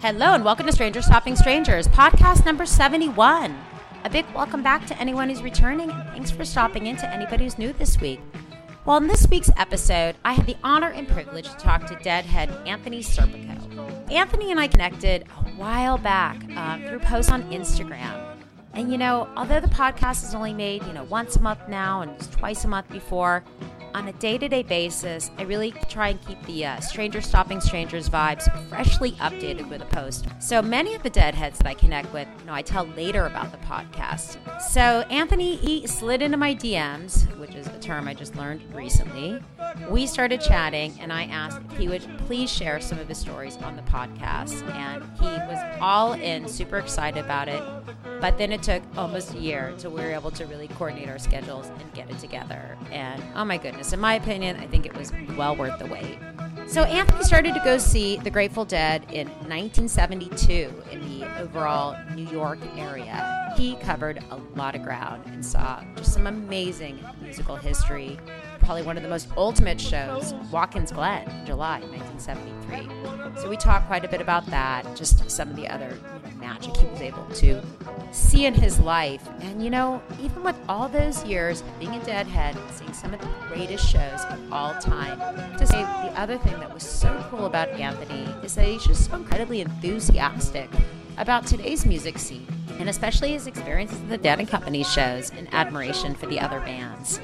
Hello and welcome to Stranger Stopping Strangers, podcast number 71. A big welcome back to anyone who's returning, and thanks for stopping in to anybody who's new this week. Well, in this week's episode, I had the honor and privilege to talk to Deadhead Anthony Serpico. Anthony and I connected a while back through posts on Instagram. And, although the podcast is only made, once a month now and was twice a month before, on a day-to-day basis, I really try and keep the Stranger Stopping Strangers vibes freshly updated with a post. So many of the Deadheads that I connect with, I tell later about the podcast. So Anthony, he slid into my DMs, which is a term I just learned recently. We started chatting, and I asked if he would please share some of his stories on the podcast. And he was all in, super excited about it. But then it took almost a year till we were able to really coordinate our schedules and get it together. And oh my goodness, in my opinion, I think it was well worth the wait. So Anthony started to go see the Grateful Dead in 1972 in the overall New York area. He covered a lot of ground and saw just some amazing musical history. Probably one of the most ultimate shows, Watkins Glen, July 1973. So we talked quite a bit about that, just some of the other magic he was able to see in his life. And even with all those years of being a Deadhead and seeing some of the greatest shows of all time, to say the other thing that was so cool about Anthony is that he's just so incredibly enthusiastic about today's music scene, and especially his experiences at the Dead and Company shows and admiration for the other bands.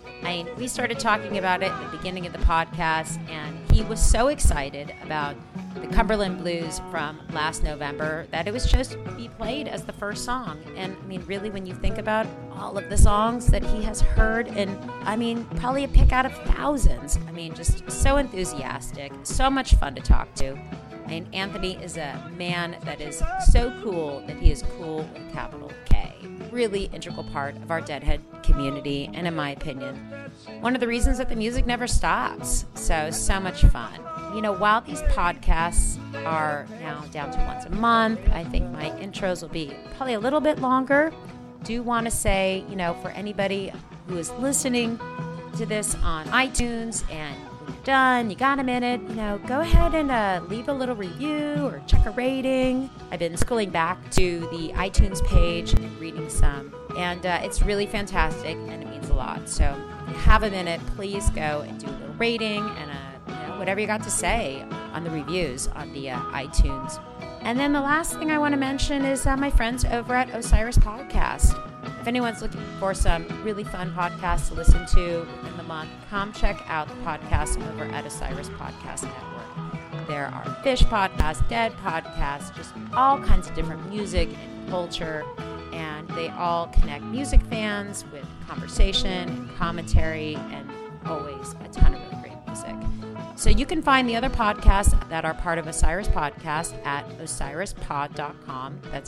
We started talking about it at the beginning of the podcast, and he was so excited about the Cumberland Blues from last November that it was just to be played as the first song. And really, when you think about all of the songs that he has heard, and probably a pick out of thousands, just so enthusiastic, so much fun to talk to. Anthony is a man that is so cool that he is cool with a capital K. Really integral part of our Deadhead community, and in my opinion, one of the reasons that the music never stops. So much fun. While these podcasts are now down to once a month, I think my intros will be probably a little bit longer. Do want to say, for anybody who is listening to this on iTunes and when you're done, you got a minute, go ahead and leave a little review or check a rating. I've been scrolling back to the iTunes page and reading some, and it's really fantastic and it means a lot. So if you have a minute, please go and do a little rating and whatever you got to say on the reviews on the iTunes. And then the last thing I want to mention is my friends over at Osiris Podcast. If anyone's looking for some really fun podcasts to listen to within the month, come check out the podcast over at Osiris Podcast Network. There are Fish podcasts, Dead podcasts, just all kinds of different music and culture, and they all connect music fans with conversation and commentary, and always a ton of really great music. So you can find the other podcasts that are part of Osiris Podcast at osirispod.com. That's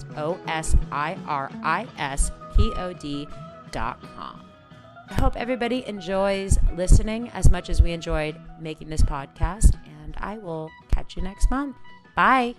OSIRISPOD.com. I hope everybody enjoys listening as much as we enjoyed making this podcast, and I will catch you next month. Bye.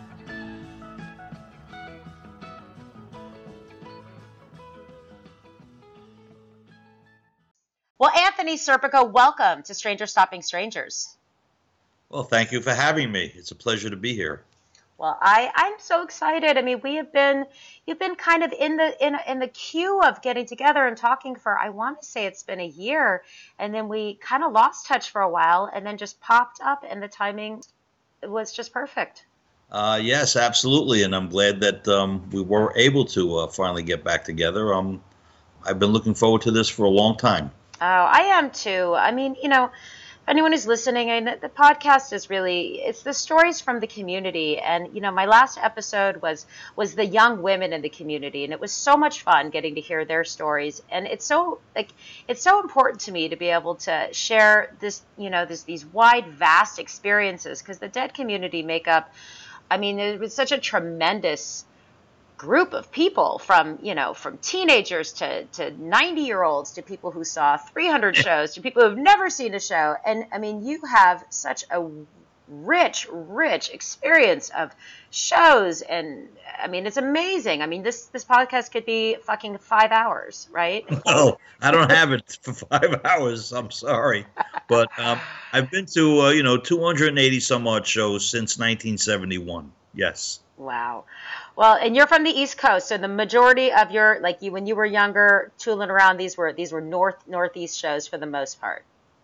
Well, Anthony Serpico, welcome to Stranger Stopping Strangers. Well, thank you for having me. It's a pleasure to be here. Well, I'm so excited. You've been kind of in the queue of getting together and talking for, I want to say it's been a year, and then we kind of lost touch for a while, and then just popped up, and the timing was just perfect. Yes, absolutely, and I'm glad that we were able to finally get back together. I've been looking forward to this for a long time. Oh, I am too. Anyone who's listening, the podcast is really, it's the stories from the community. And, my last episode was the young women in the community. And it was so much fun getting to hear their stories. And it's so important to me to be able to share this, these wide, vast experiences, because the Dead community make up, it was such a tremendous group of people from teenagers to 90-year-olds to people who saw 300 shows to people who've never seen a show. And you have such a rich experience of shows, and it's amazing. This podcast could be fucking 5 hours, right? Oh, I don't have it for 5 hours. I'm sorry. But I've been to 280 some odd shows since 1971. Yes. Wow. Well, and you're from the East Coast, so the majority of your when you were younger, tooling around, these were northeast shows for the most part.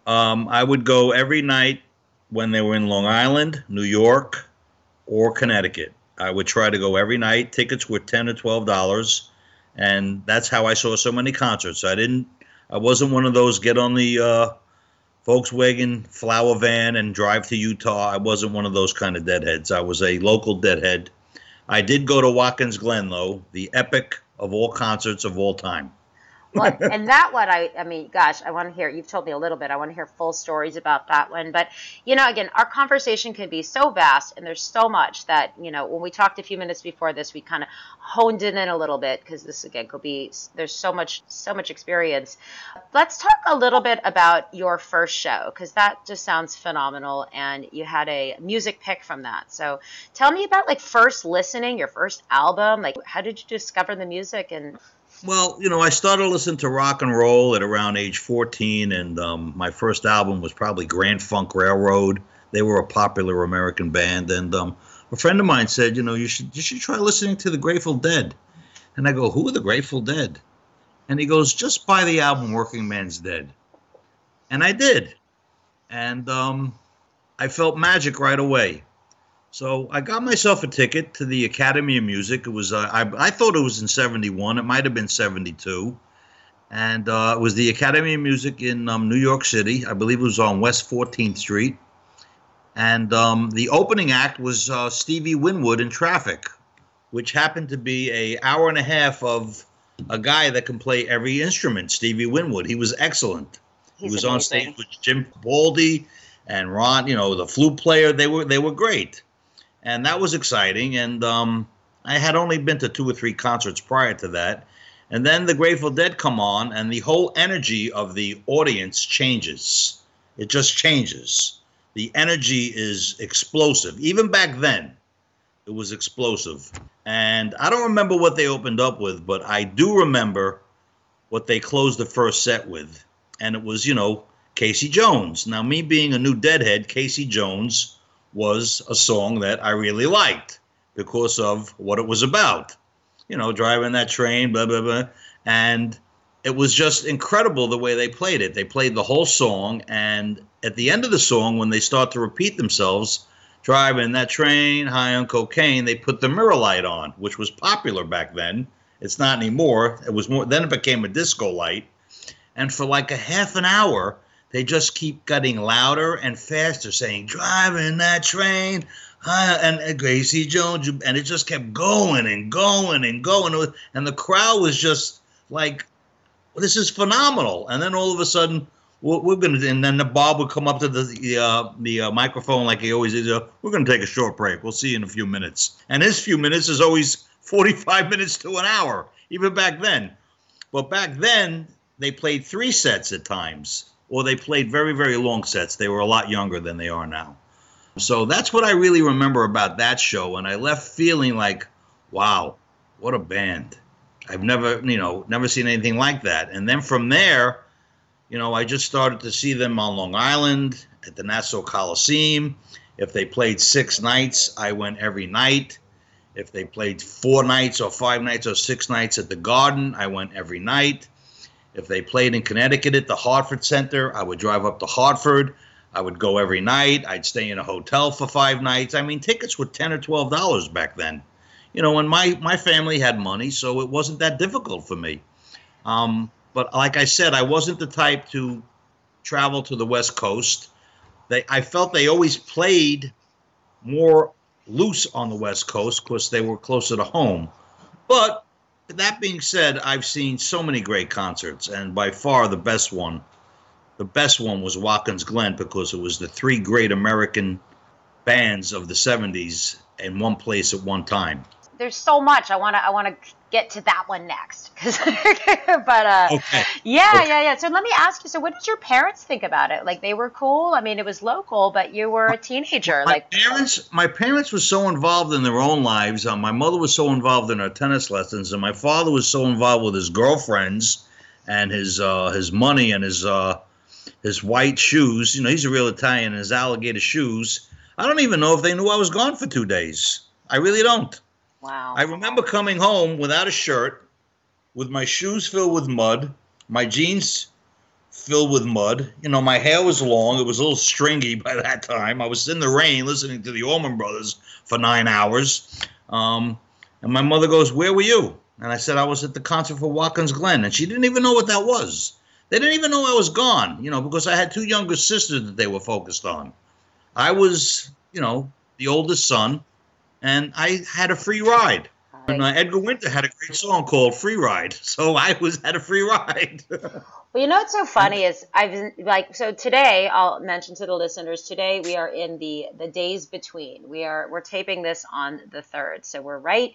I would go every night when they were in Long Island, New York, or Connecticut. I would try to go every night. Tickets were $10 or $12, and that's how I saw so many concerts. I wasn't one of those get on the Volkswagen flower van and drive to Utah. I wasn't one of those kind of deadheads. I was a local deadhead. I did go to Watkins Glen, though, the epic of all concerts of all time. Well, and that one, I mean, gosh, I want to hear, you've told me a little bit. I want to hear full stories about that one. But, again, our conversation can be so vast, and there's so much that, when we talked a few minutes before this, we kind of honed it in a little bit because this, again, there's so much experience. Let's talk a little bit about your first show because that just sounds phenomenal, and you had a music pick from that. So tell me about, first listening, your first album. How did you discover the music? And well, I started listening to rock and roll at around age 14, and my first album was probably Grand Funk Railroad. They were a popular American band, and a friend of mine said, you should try listening to the Grateful Dead. And I go, who are the Grateful Dead? And he goes, just buy the album Working Man's Dead. And I did, and I felt magic right away. So I got myself a ticket to the Academy of Music. It was I thought it was in 71. It might have been 72. And it was the Academy of Music in New York City. I believe it was on West 14th Street. And the opening act was Stevie Winwood in Traffic, which happened to be an hour and a half of a guy that can play every instrument, Stevie Winwood. He was excellent. He was amazing. On stage with Jim Baldy and Ron, the flute player. They were great. And that was exciting, and I had only been to 2 or 3 concerts prior to that. And then the Grateful Dead come on, and the whole energy of the audience changes. It just changes. The energy is explosive. Even back then, it was explosive. And I don't remember what they opened up with, but I do remember what they closed the first set with. And it was, Casey Jones. Now, me being a new Deadhead, Casey Jones was a song that I really liked because of what it was about. Driving that train, blah, blah, blah. And it was just incredible the way they played it. They played the whole song, and at the end of the song, when they start to repeat themselves, driving that train, high on cocaine, they put the mirror light on, which was popular back then. It's not anymore. It was more. Then it became a disco light. And for like a half an hour, they just keep getting louder and faster, saying, driving that train, and Casey Jones, and it just kept going and going and going. And the crowd was just like, well, this is phenomenal. And then all of a sudden, we're going to, and then the Bob would come up to the microphone like he always is. We're going to take a short break. We'll see you in a few minutes. And his few minutes is always 45 minutes to an hour, even back then. But back then, they played 3 sets at times. Or they played very, very long sets. They were a lot younger than they are now. So that's what I really remember about that show. And I left feeling like, wow, what a band. I've never seen anything like that. And then from there, I just started to see them on Long Island at the Nassau Coliseum. If they played 6 nights, I went every night. If they played 4 nights or 5 nights or 6 nights at the Garden, I went every night. If they played in Connecticut at the Hartford Center, I would drive up to Hartford. I would go every night. I'd stay in a hotel for 5 nights. I mean, tickets were $10 or $12 back then. And my family had money, so it wasn't that difficult for me. But like I said, I wasn't the type to travel to the West Coast. I felt they always played more loose on the West Coast because they were closer to home. But that being said, I've seen so many great concerts, and by far the best one was Watkins Glen because it was the 3 great American bands of the 70s in one place at one time. There's so much. I want to get to that one next. But okay. Yeah. So let me ask you, so what did your parents think about it? Like, they were cool? I mean, it was local, but you were a teenager. My parents were so involved in their own lives. My mother was so involved in her tennis lessons, and my father was so involved with his girlfriends and his money and his his white shoes. You know, he's a real Italian, his alligator shoes. I don't even know if they knew I was gone for 2 days. I really don't. Wow. I remember coming home without a shirt, with my shoes filled with mud, my jeans filled with mud. You know, my hair was long. It was a little stringy by that time. I was in the rain listening to the Allman Brothers for 9 hours. And my mother goes, "Where were you?" And I said, "I was at the concert for Watkins Glen." And she didn't even know what that was. They didn't even know I was gone, you know, because I had 2 younger sisters that they were focused on. I was, you know, the oldest son, and I had a free ride. And Edgar Winter had a great song called "Free Ride," so I had a free ride. Well, you know what's so funny is so today I'll mention to the listeners, today we are in the days between. We're taping this on the 3rd, so we're right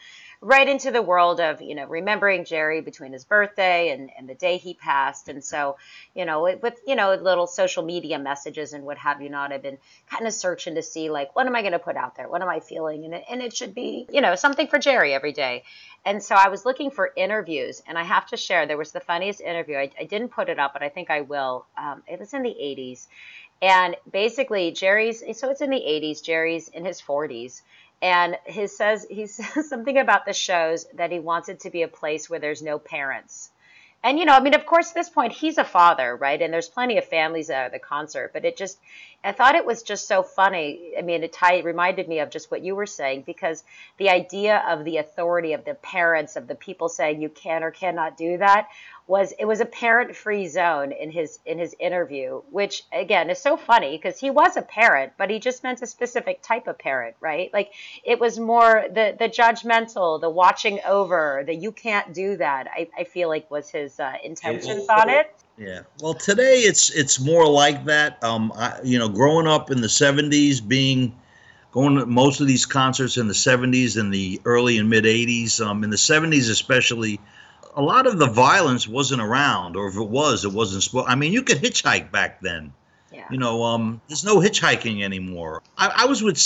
into the world of, remembering Jerry between his birthday and the day he passed. And so, with little social media messages and what have you not, I've been kind of searching to see, like, what am I going to put out there? What am I feeling? And it should be, something for Jerry every day. And so I was looking for interviews, and I have to share, there was the funniest interview. I didn't put it up, but I think I will. It was in the 80s. And basically it's in the 80s, Jerry's in his 40s. And he says something about the shows that he wants it to be a place where there's no parents. And, of course, at this point, he's a father, right? And there's plenty of families at the concert. But I thought it was just so funny. I mean, it reminded me of just what you were saying, because the idea of the authority of the parents, of the people saying you can or cannot do that, it was a parent-free zone in his interview, which, again, is so funny because he was a parent, but he just meant a specific type of parent, right? Like, it was more the judgmental, the watching over, the you can't do that, I feel like was his intentions on it. Yeah. Well, today it's more like that. Growing up in the 70s, going to most of these concerts in the 70s and the early and mid 80s, in the 70s especially, a lot of the violence wasn't around, or if it wasn't. I mean, you could hitchhike back then. Yeah. There's no hitchhiking anymore. I was with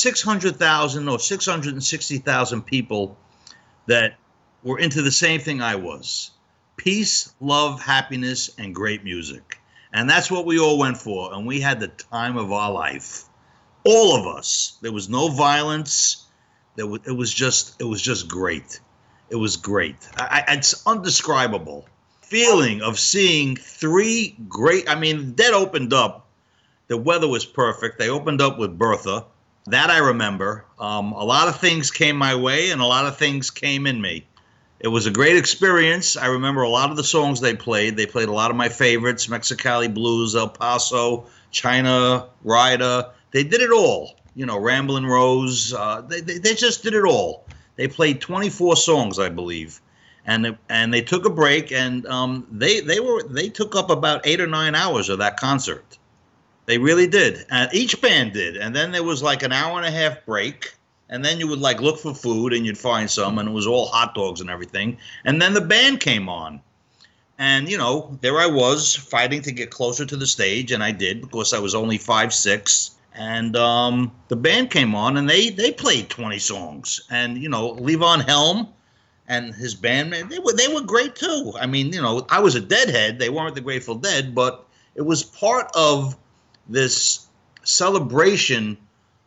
660,000 people that were into the same thing I was: peace, love, happiness, and great music. And that's what we all went for. And we had the time of our life. All of us. There was no violence. It was just great. It was great. It's undescribable feeling of seeing 3 great. I mean, Dead opened up. The weather was perfect. They opened up with Bertha. That I remember. A lot of things came my way, and a lot of things came in me. It was a great experience. I remember a lot of the songs they played. They played a lot of my favorites: Mexicali Blues, El Paso, China, Rider. They did it all. Ramblin' Rose. They just did it all. They played 24 songs, I believe, and they took a break, and they took up about 8 or 9 hours of that concert. They really did. Each band did, and then there was like an hour and a half break, and then you would look for food, and you'd find some, and it was all hot dogs and everything. And then the band came on, and there I was fighting to get closer to the stage, and I did, because I was only 5'6". And the band came on, and they played 20 songs. And, Levon Helm and his band, they were great, too. I mean, I was a Deadhead. They weren't the Grateful Dead, but it was part of this celebration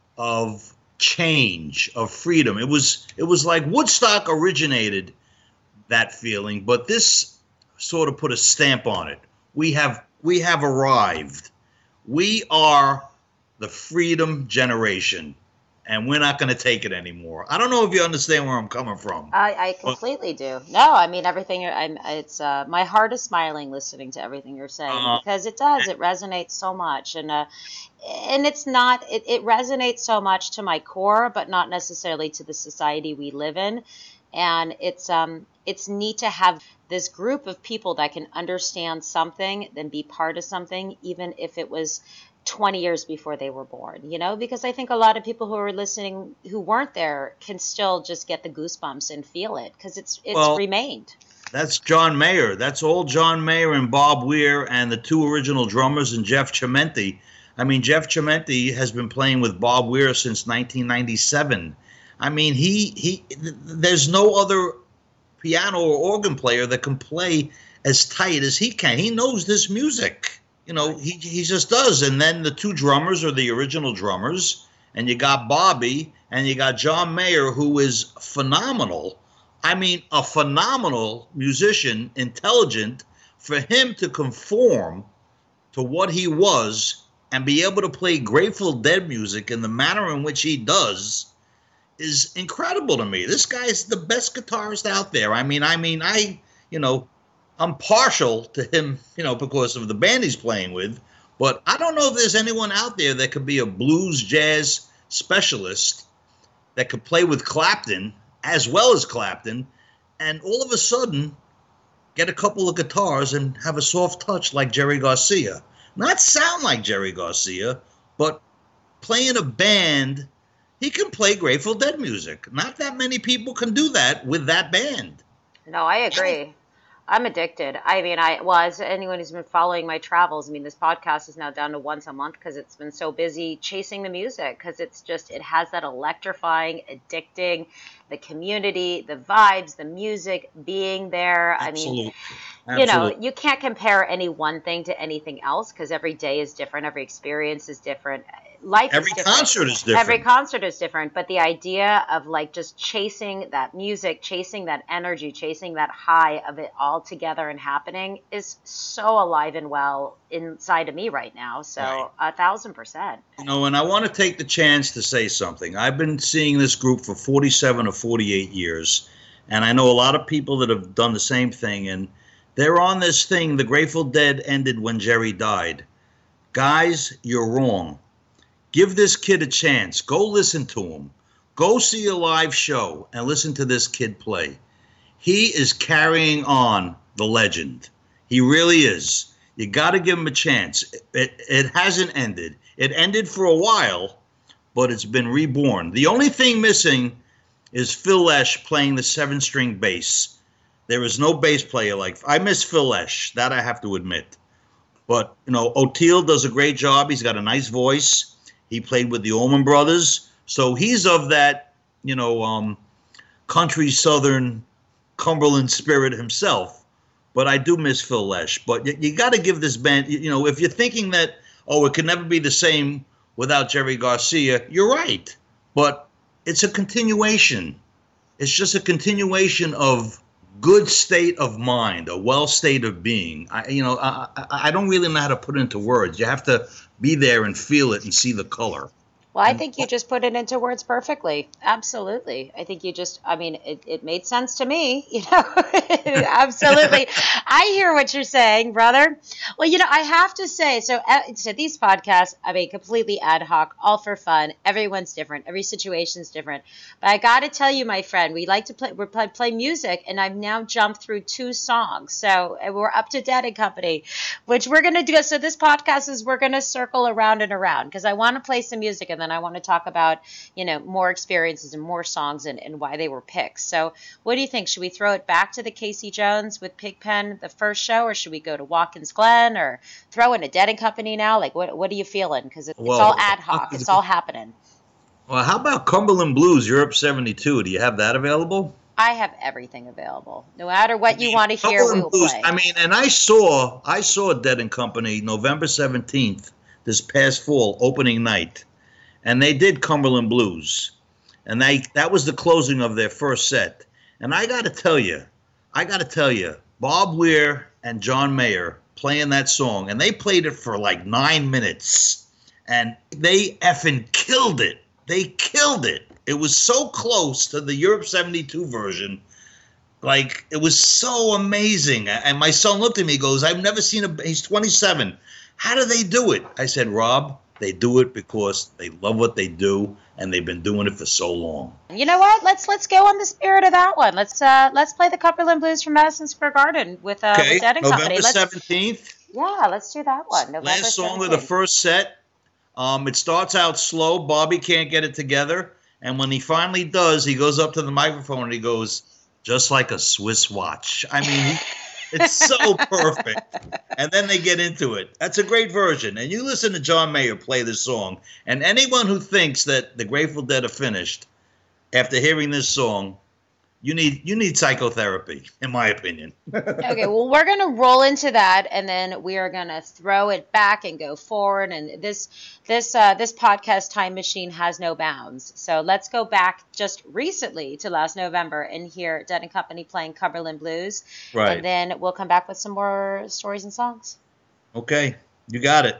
of change, of freedom. It was like Woodstock originated that feeling, but this sort of put a stamp on it. We have arrived. We are the freedom generation, and we're not going to take it anymore. I don't know if you understand where I'm coming from. I completely do. No, I mean, everything. It's my heart is smiling listening to everything you're saying, because it does. It resonates so much, and it's not. It resonates so much to my core, but not necessarily to the society we live in. And it's neat to have this group of people that can understand something, then be part of something, even if it was 20 years before they were born, because I think a lot of people who are listening who weren't there can still just get the goosebumps and feel it, because it's remained. That's John Mayer. That's all John Mayer and Bob Weir and the 2 original drummers and Jeff Chimenti. I mean, Jeff Chimenti has been playing with Bob Weir since 1997. I mean, there's no other piano or organ player that can play as tight as he can. He knows this music. he just does. And then the two drummers are the original drummers, and you got Bobby, and you got John Mayer, who is phenomenal. I mean, a phenomenal musician, intelligent. For him to conform to what he was and be able to play Grateful Dead music in the manner in which he does is incredible to me. This guy's the best guitarist out there. I'm partial to him, because of the band he's playing with, but I don't know if there's anyone out there that could be a blues jazz specialist that could play with Clapton as well as Clapton, and all of a sudden get a couple of guitars and have a soft touch like Jerry Garcia. Not sound like Jerry Garcia, but play in a band. He can play Grateful Dead music. Not that many people can do that with that band. No, I agree. I'm addicted. As anyone who's been following my travels, this podcast is now down to once a month because it's been so busy chasing the music, because it has that electrifying, addicting, the community, the vibes, the music being there. Absolutely. You can't compare any one thing to anything else because every day is different. Every experience is different. Every concert is different. Every concert is different. But the idea of just chasing that music, chasing that energy, chasing that high of it all together and happening is so alive and well inside of me right now. So right. 1,000%. And I want to take the chance to say something. I've been seeing this group for 47 or 48 years. And I know a lot of people that have done the same thing. And they're on this thing, the Grateful Dead ended when Jerry died. Guys, you're wrong. Give this kid a chance. Go listen to him. Go see a live show and listen to this kid play. He is carrying on the legend. He really is. You got to give him a chance. It hasn't ended. It ended for a while, but it's been reborn. The only thing missing is Phil Lesh playing the 7-string bass. There is no bass player I miss Phil Lesh. That I have to admit. But, O'Teal does a great job. He's got a nice voice. He played with the Allman Brothers. So he's of that, country southern Cumberland spirit himself. But I do miss Phil Lesh. But you got to give this band, if you're thinking that, it could never be the same without Jerry Garcia, you're right. But it's a continuation. It's just a continuation of good state of mind, a well state of being. I don't really know how to put it into words. You have to be there and feel it and see the color. Well, I think you just put it into words perfectly. Absolutely. I think it made sense to me, Absolutely. I hear what you're saying, brother. Well, I have to say, so these podcasts, completely ad hoc, all for fun. Everyone's different. Every situation's different. But I got to tell you, my friend, we like to play music, and I've now jumped through 2 songs. So we're up to Dead & Company, which we're going to do. So this podcast we're going to circle around and around because I want to play some music, and then I want to talk about, more experiences and more songs and why they were picked. So what do you think? Should we throw it back to the Casey Jones with Pigpen, the first show, or should we go to Watkins Glen or throw in a Dead & Company now? What are you feeling? Because it's all ad hoc. It's all happening. Well, how about Cumberland Blues, Europe 72? Do you have that available? I have everything available. No matter what you want to hear, we will play. And I saw Dead & Company November 17th, this past fall, opening night. And they did Cumberland Blues. And that was the closing of their first set. And I got to tell you, Bob Weir and John Mayer playing that song, and they played it for 9 minutes. And they effing killed it. They killed it. It was so close to the Europe 72 version. It was so amazing. And my son looked at me and goes, I've never seen he's 27. How do they do it? I said, Rob, they do it because they love what they do, and they've been doing it for so long. You know what? Let's go on the spirit of that one. Let's play the Cumberland Blues from Madison Square Garden with Dead & Company. November 17th. Yeah, let's do that one. November Last song 17th. of the first set. It starts out slow. Bobby can't get it together, and when he finally does, he goes up to the microphone and he goes, just like a Swiss watch. It's so perfect. And then they get into it. That's a great version. And you listen to John Mayer play this song, and anyone who thinks that the Grateful Dead are finished after hearing this song, You need psychotherapy, in my opinion. Okay, well, we're going to roll into that, and then we are going to throw it back and go forward. And this podcast time machine has no bounds. So let's go back just recently to last November and hear Dead and Company playing Cumberland Blues. Right. And then we'll come back with some more stories and songs. Okay, you got it.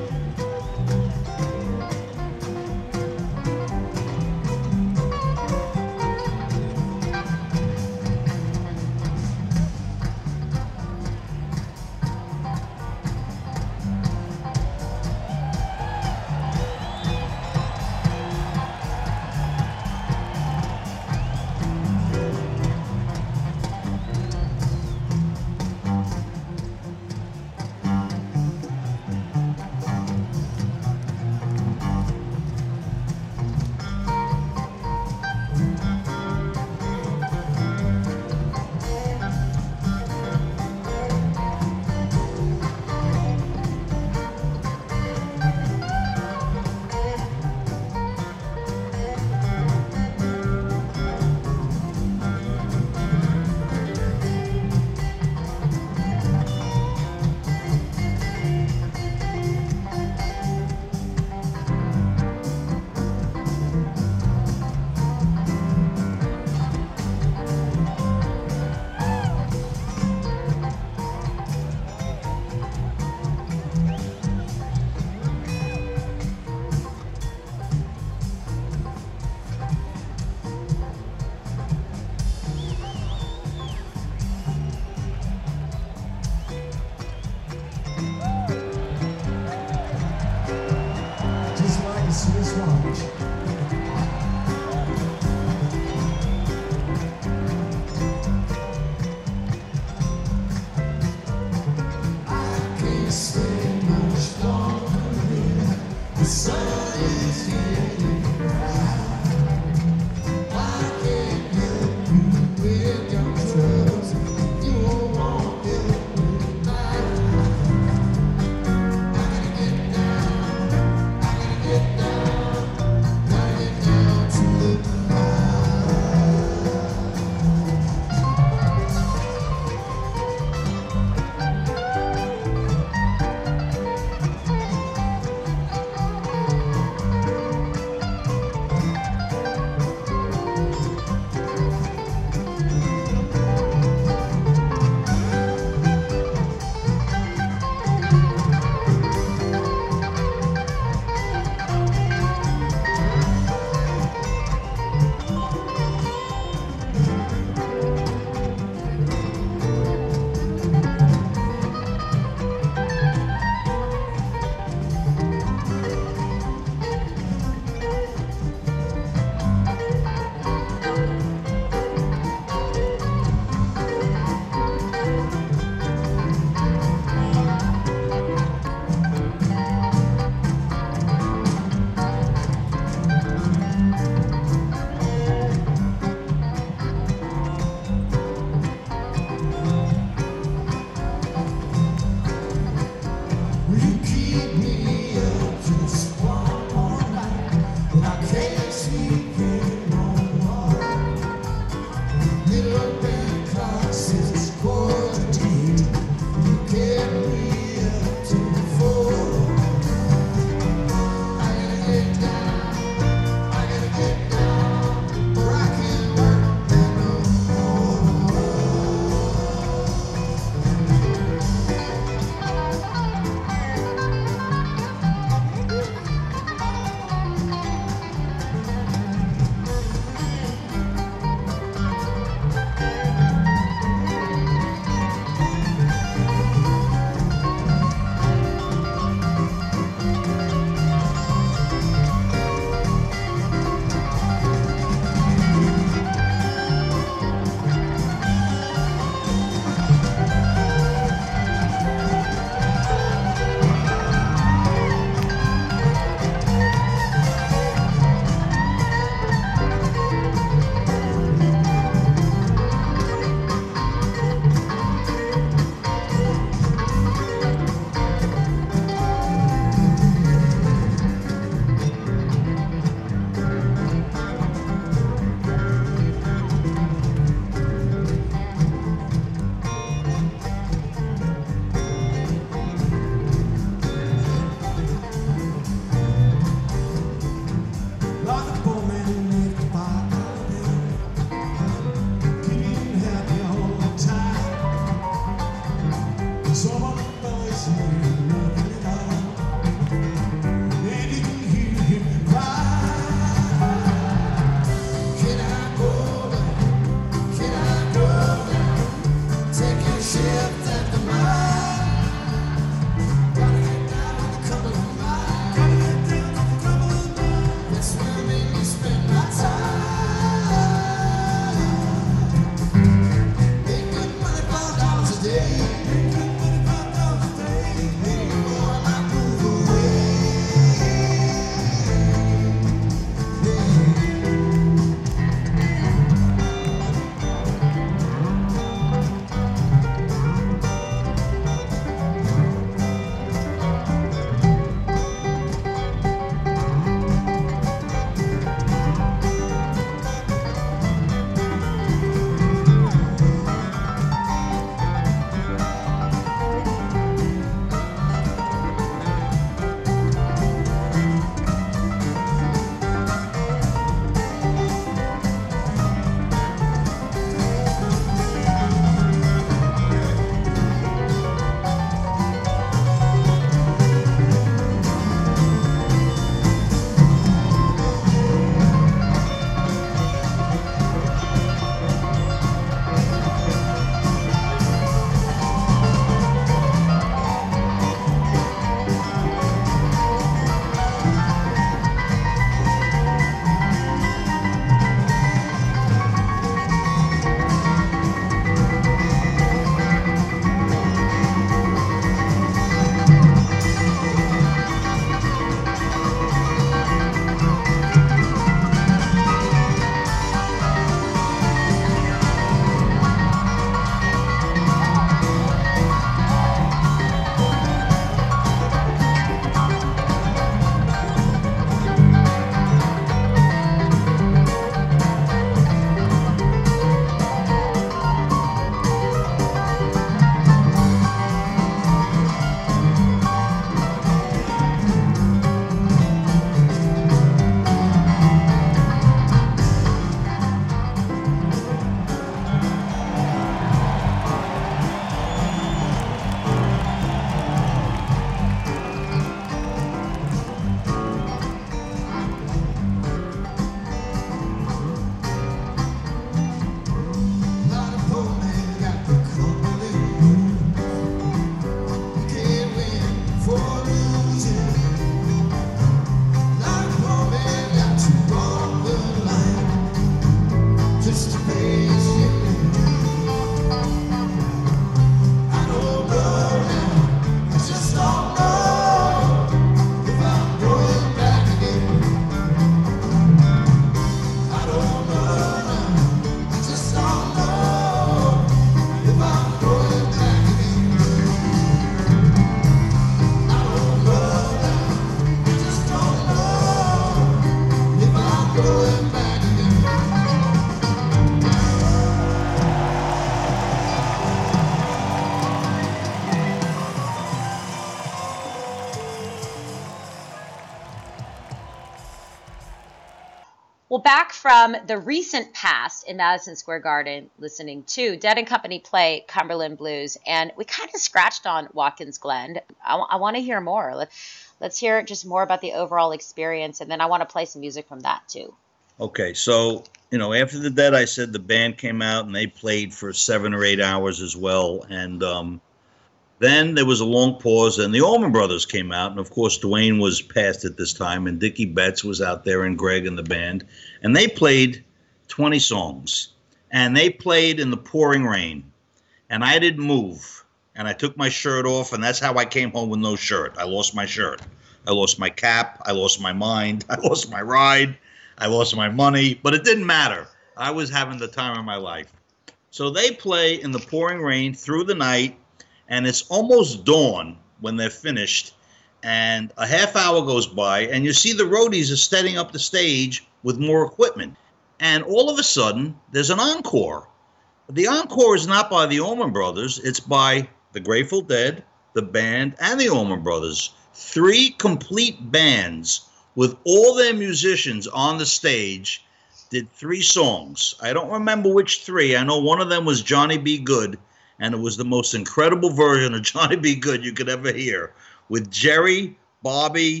Well, back from the recent past in Madison Square Garden, listening to Dead and Company play Cumberland Blues, and we kind of scratched on Watkins Glen. I want to hear more. Let's hear just more about the overall experience, and then I want to play some music from that too. Okay, so after the Dead, I said the band came out and they played for 7 or 8 hours as well, and then there was a long pause, and the Allman Brothers came out, and of course Duane was past at this time, and Dickie Betts was out there, and Greg and the band, and they played 20 songs, and they played in the pouring rain, and I didn't move, and I took my shirt off, and that's how I came home with no shirt. I lost my shirt. I lost my cap. I lost my mind. I lost my ride. I lost my money, but it didn't matter. I was having the time of my life. So they play in the pouring rain through the night, and it's almost dawn when they're finished, and a half hour goes by, and you see the roadies are setting up the stage with more equipment. And all of a sudden, there's an encore. The encore is not by the Allman Brothers. It's by the Grateful Dead, the band, and the Allman Brothers. 3 complete bands with all their musicians on the stage did 3 songs. I don't remember which 3. I know one of them was Johnny B. Good, and it was the most incredible version of Johnny B. Good you could ever hear, with Jerry, Bobby,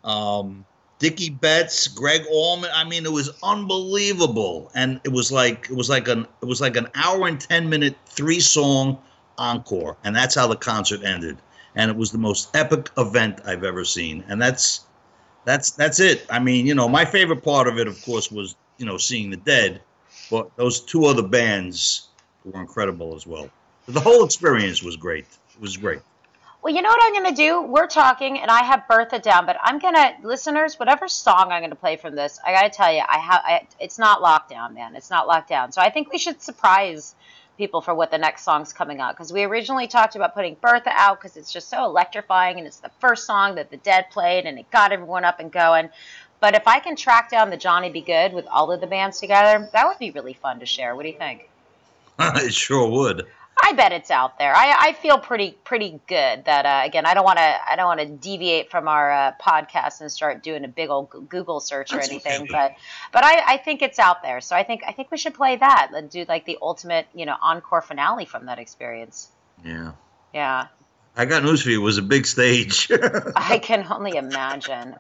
Dickie Betts, Greg Allman. I mean, it was unbelievable, and it was like an hour and 10-minute 3-song encore, and that's how the concert ended. And it was the most epic event I've ever seen, and that's it. I mean, my favorite part of it, of course, was seeing the Dead, but those 2 other bands were incredible as well. The whole experience was great. It was great. Well, you know what I'm going to do? We're talking, and I have Bertha down, but I'm going to, listeners, whatever song I'm going to play from this, I got to tell you, it's not locked down, man. It's not locked down. So I think we should surprise people for what the next song's coming out, because we originally talked about putting Bertha out because it's just so electrifying, and it's the first song that the Dead played, and it got everyone up and going. But if I can track down the Johnny B. Good with all of the bands together, that would be really fun to share. What do you think? It sure would. I bet it's out there. I feel pretty good that again, I don't want to deviate from our podcast and start doing a big old Google search or anything, okay. but I think it's out there. So I think we should play that and do like the ultimate encore finale from that experience. Yeah. I got news for you. It was a big stage. I can only imagine.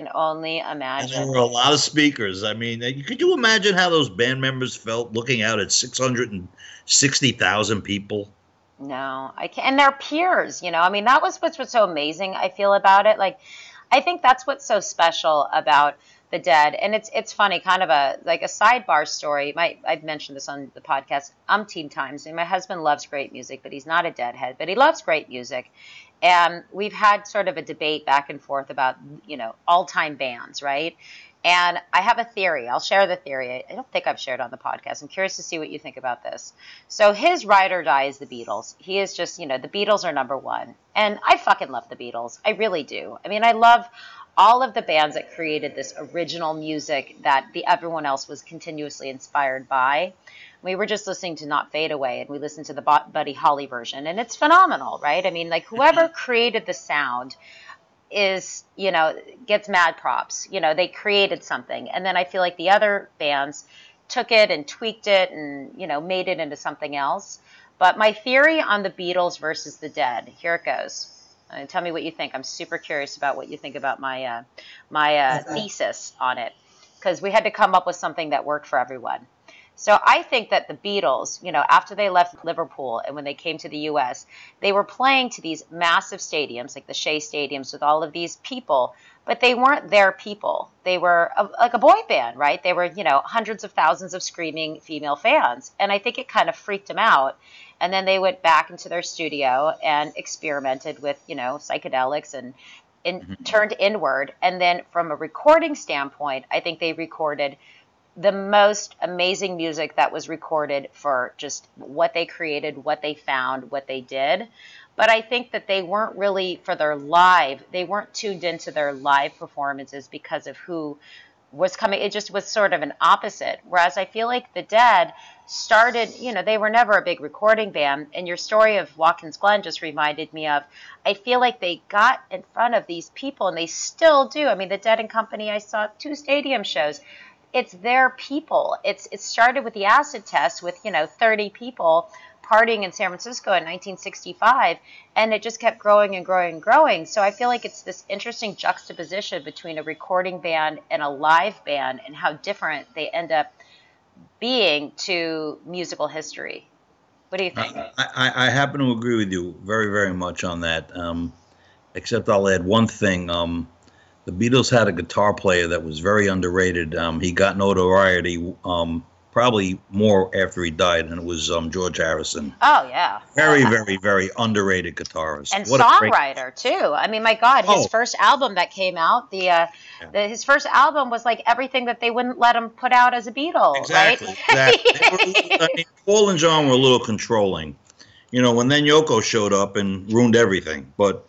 And there were a lot of speakers. I mean, could you imagine how those band members felt looking out at 660,000 people? No, I can't. And their peers, I mean, that was what's so amazing, I feel, about it. Like, I think that's what's so special about the Dead. And it's funny, kind of a sidebar story. I've mentioned this on the podcast umpteen times. And my husband loves great music, but he's not a Deadhead, but he loves great music. And we've had sort of a debate back and forth about, all-time bands, right? And I have a theory. I'll share the theory. I don't think I've shared it on the podcast. I'm curious to see what you think about this. So his ride or die is the Beatles. He is just, the Beatles are number one. And I fucking love the Beatles. I really do. I mean, I love all of the bands that created this original music that everyone else was continuously inspired by. We were just listening to Not Fade Away, and we listened to the Buddy Holly version, and it's phenomenal, right? I mean, like, whoever created the sound is, gets mad props. They created something. And then I feel like the other bands took it and tweaked it and, made it into something else. But my theory on the Beatles versus the Dead, here it goes. Tell me what you think. I'm super curious about what you think about my thesis on it, because we had to come up with something that worked for everyone. So I think that the Beatles, after they left Liverpool and when they came to the U.S., they were playing to these massive stadiums, like the Shea Stadiums, with all of these people, but they weren't their people. They were like a boy band, right? They were, hundreds of thousands of screaming female fans. And I think it kind of freaked them out. And then they went back into their studio and experimented with, psychedelics and turned inward. And then from a recording standpoint, I think they recorded the most amazing music that was recorded for just what they created, what they found, what they did. But I think that they weren't really, they weren't tuned into their live performances because of who was coming. It just was sort of an opposite. Whereas I feel like the Dead started, they were never a big recording band. And your story of Watkins Glen just reminded me of, I feel like they got in front of these people, and they still do. I mean, the Dead and Company, I saw 2 stadium shows. it's their people. It started with the acid test with 30 people partying in San Francisco in 1965, and it just kept growing and growing and growing. So I feel like it's this interesting juxtaposition between a recording band and a live band, and how different they end up being to musical history. What do you think? I happen to agree with you very, very much on that. Except I'll add one thing. The Beatles had a guitar player that was very underrated. He got notoriety probably more after he died, and it was George Harrison. Oh, yeah. Very, very, very underrated guitarist. And songwriter, too. I mean, my God, his first album that came out, his first album was like everything that they wouldn't let him put out as a Beatle, exactly, right? Exactly. Paul and John were a little controlling. When then Yoko showed up and ruined everything. But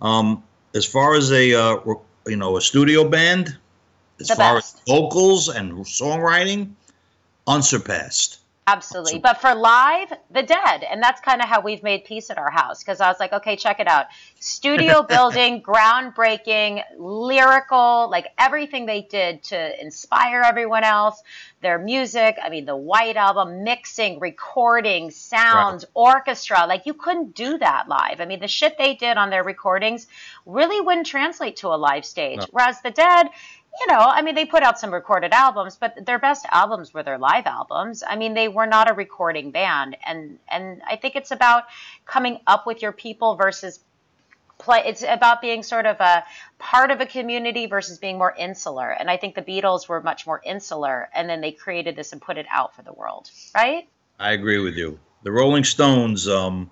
as far as a studio band, as far as vocals and songwriting, unsurpassed. Absolutely. But for live, the Dead. And that's kind of how we've made peace at our house. Because I was like, okay, check it out. Studio building, groundbreaking, lyrical, like everything they did to inspire everyone else. Their music, I mean, the White Album, mixing, recording, sounds, orchestra. Like, you couldn't do that live. I mean, the shit they did on their recordings really wouldn't translate to a live stage. No. Whereas the Dead, I mean, they put out some recorded albums, but their best albums were their live albums. I mean, they were not a recording band. And I think it's about coming up with your people versus play. It's about being sort of a part of a community versus being more insular. And I think the Beatles were much more insular, and then they created this and put it out for the world, right? I agree with you. The Rolling Stones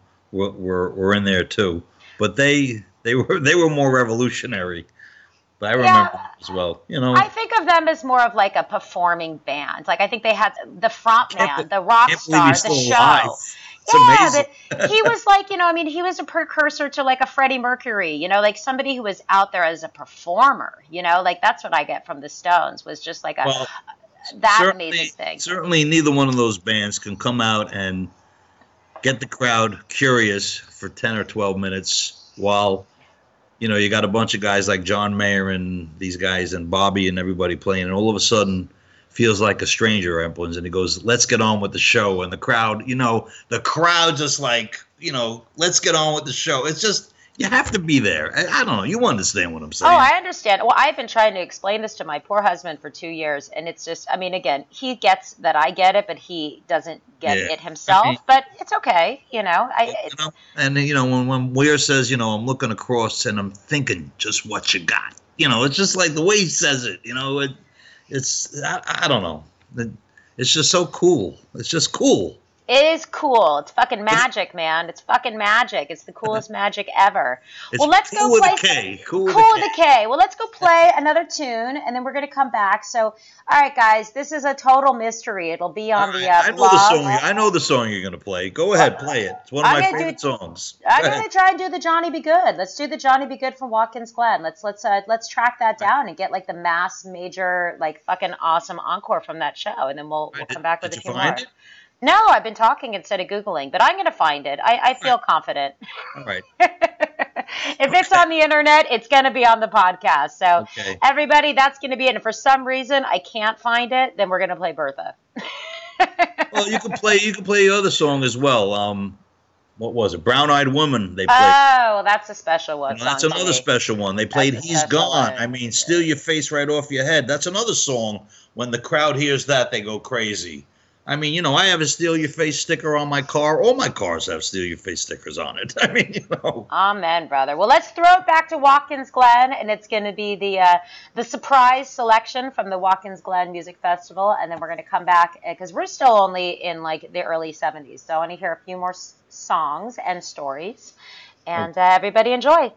were in there too, but they were more revolutionary. But I remember as well, I think of them as more of like a performing band. Like, I think they had the front man, the rock star, the show. It's amazing. He was like, he was a precursor to like a Freddie Mercury, like somebody who was out there as a performer, like that's what I get from the Stones, was just like that amazing thing. Certainly neither one of those bands can come out and get the crowd curious for 10 or 12 minutes while you got a bunch of guys like John Mayer and these guys and Bobby and everybody playing, and all of a sudden feels like a stranger happens, and he goes, "Let's get on with the show." And the crowd, the crowd just like, let's get on with the show. It's just, you have to be there. I don't know. You understand what I'm saying? Oh, I understand. Well, I've been trying to explain this to my poor husband for 2 years, and it's just, I mean, again, he gets that I get it, but he doesn't get it himself. But it's okay, when Weir says, I'm looking across and I'm thinking, just what you got. It's just like the way he says it. It's I don't know. It's just so cool. It's just cool. It is cool. It's fucking magic, man. It's fucking magic. It's the coolest magic ever. Well, let's go play. Cool with a K. Well, let's go play another tune, and then we're going to come back. So, all right, guys, this is a total mystery. It'll be on the blog. I know the song you're going to play. Go ahead, play it. It's one of my favorite songs. I'm going to try and do the Johnny B. Good. Let's do the Johnny B. Good from Watkins Glen. Let's track that down and get like the mass major, like fucking awesome encore from that show, and then we'll come back with a few more. No, I've been talking instead of Googling, but I'm going to find it. I feel confident. All right. If it's on the internet, it's going to be on the podcast. So everybody, that's going to be it. And for some reason I can't find it, then we're going to play Bertha. Well, you can play the other song as well. What was it? Brown Eyed Woman. They played. Oh, that's a special one. That's another special one. They played He's Gone. I mean, Steal Your Face Right Off Your Head. That's another song. When the crowd hears that, they go crazy. I mean, I have a Steal Your Face sticker on my car. All my cars have Steal Your Face stickers on it. I mean, Amen, brother. Well, let's throw it back to Watkins Glen, and it's going to be the surprise selection from the Watkins Glen Music Festival, and then we're going to come back because we're still only in like the early 70s. So I want to hear a few more songs and stories, and everybody enjoy.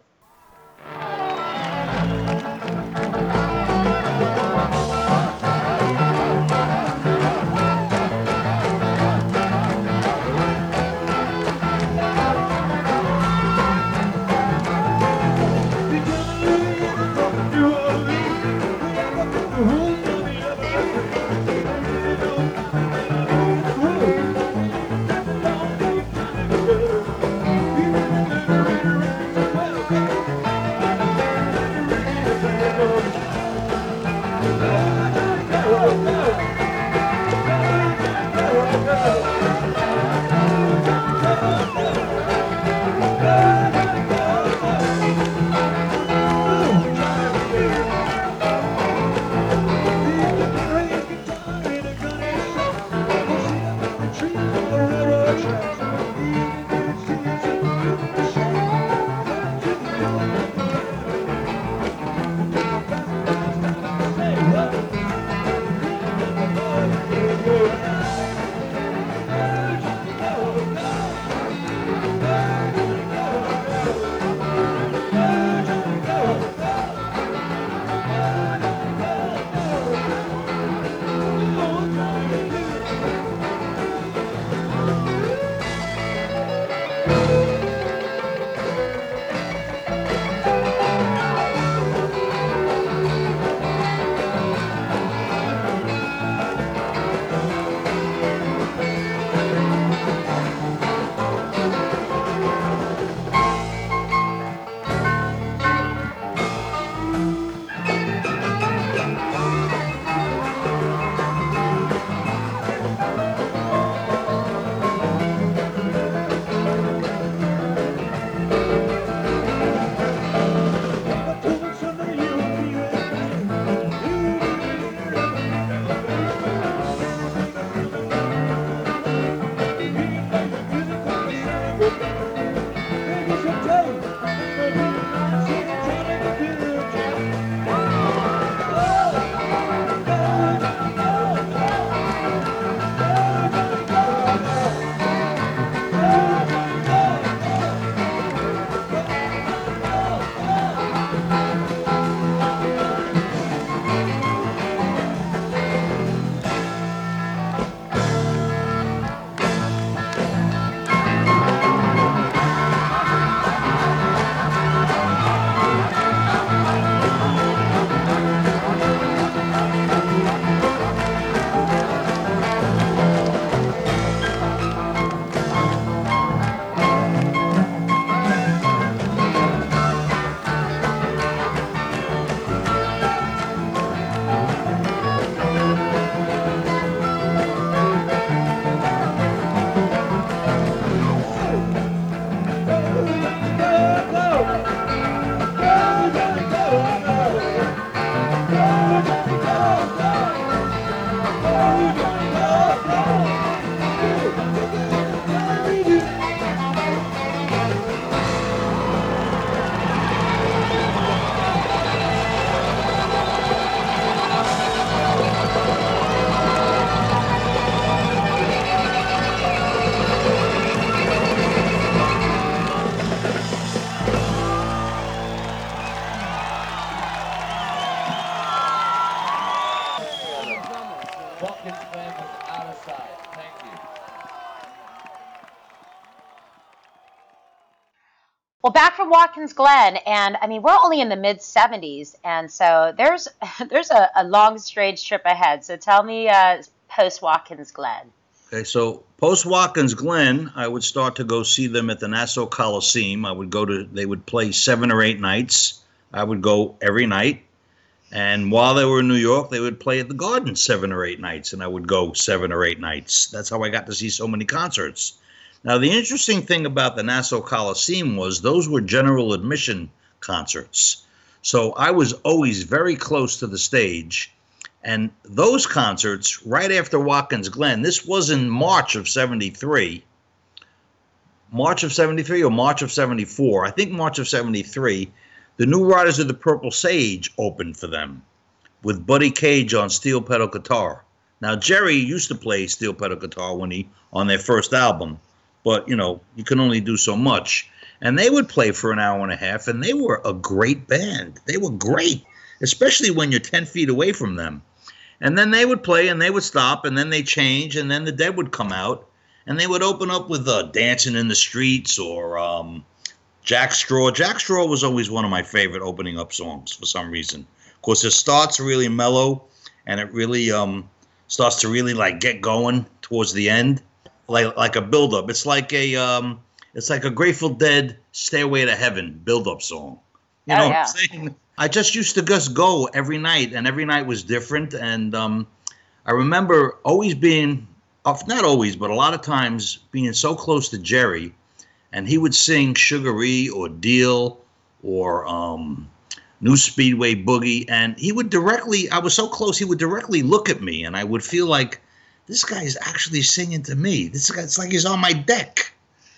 Well, back from Watkins Glen, and I mean, we're only in the mid 70s, and so there's there's a long, strange trip ahead. So tell me, post Watkins Glen. Okay, so post Watkins Glen, I would start to go see them at the Nassau Coliseum. They would play 7 or 8 nights. I would go every night. And while they were in New York, they would play at the Garden 7 or 8 nights, and I would go 7 or 8 nights. That's how I got to see so many concerts. Now, the interesting thing about the Nassau Coliseum was those were general admission concerts. So I was always very close to the stage. And those concerts, right after Watkins Glen, this was in March of 73. March of 73 or March of 74. I think March of 73. The New Riders of the Purple Sage opened for them with Buddy Cage on steel pedal guitar. Now, Jerry used to play steel pedal guitar on their first album, but, you can only do so much. And they would play for an hour and a half, and they were a great band. They were great, especially when you're 10 feet away from them. And then they would play, and they would stop, and then they change, and then the Dead would come out, and they would open up with Dancing in the Streets or Jack Straw. Jack Straw was always one of my favorite opening up songs for some reason. Of course, it starts really mellow, and it really starts to really get going towards the end, like a build-up. It's like a Grateful Dead "Stairway to Heaven" build-up song. You know what I'm saying? I just used to just go every night, and every night was different. And I remember always being, not always, but a lot of times being so close to Jerry. And he would sing Sugar-E or Deal or New Speedway Boogie. And I was so close, he would directly look at me. And I would feel like, this guy is actually singing to me. This guy, it's like he's on my deck.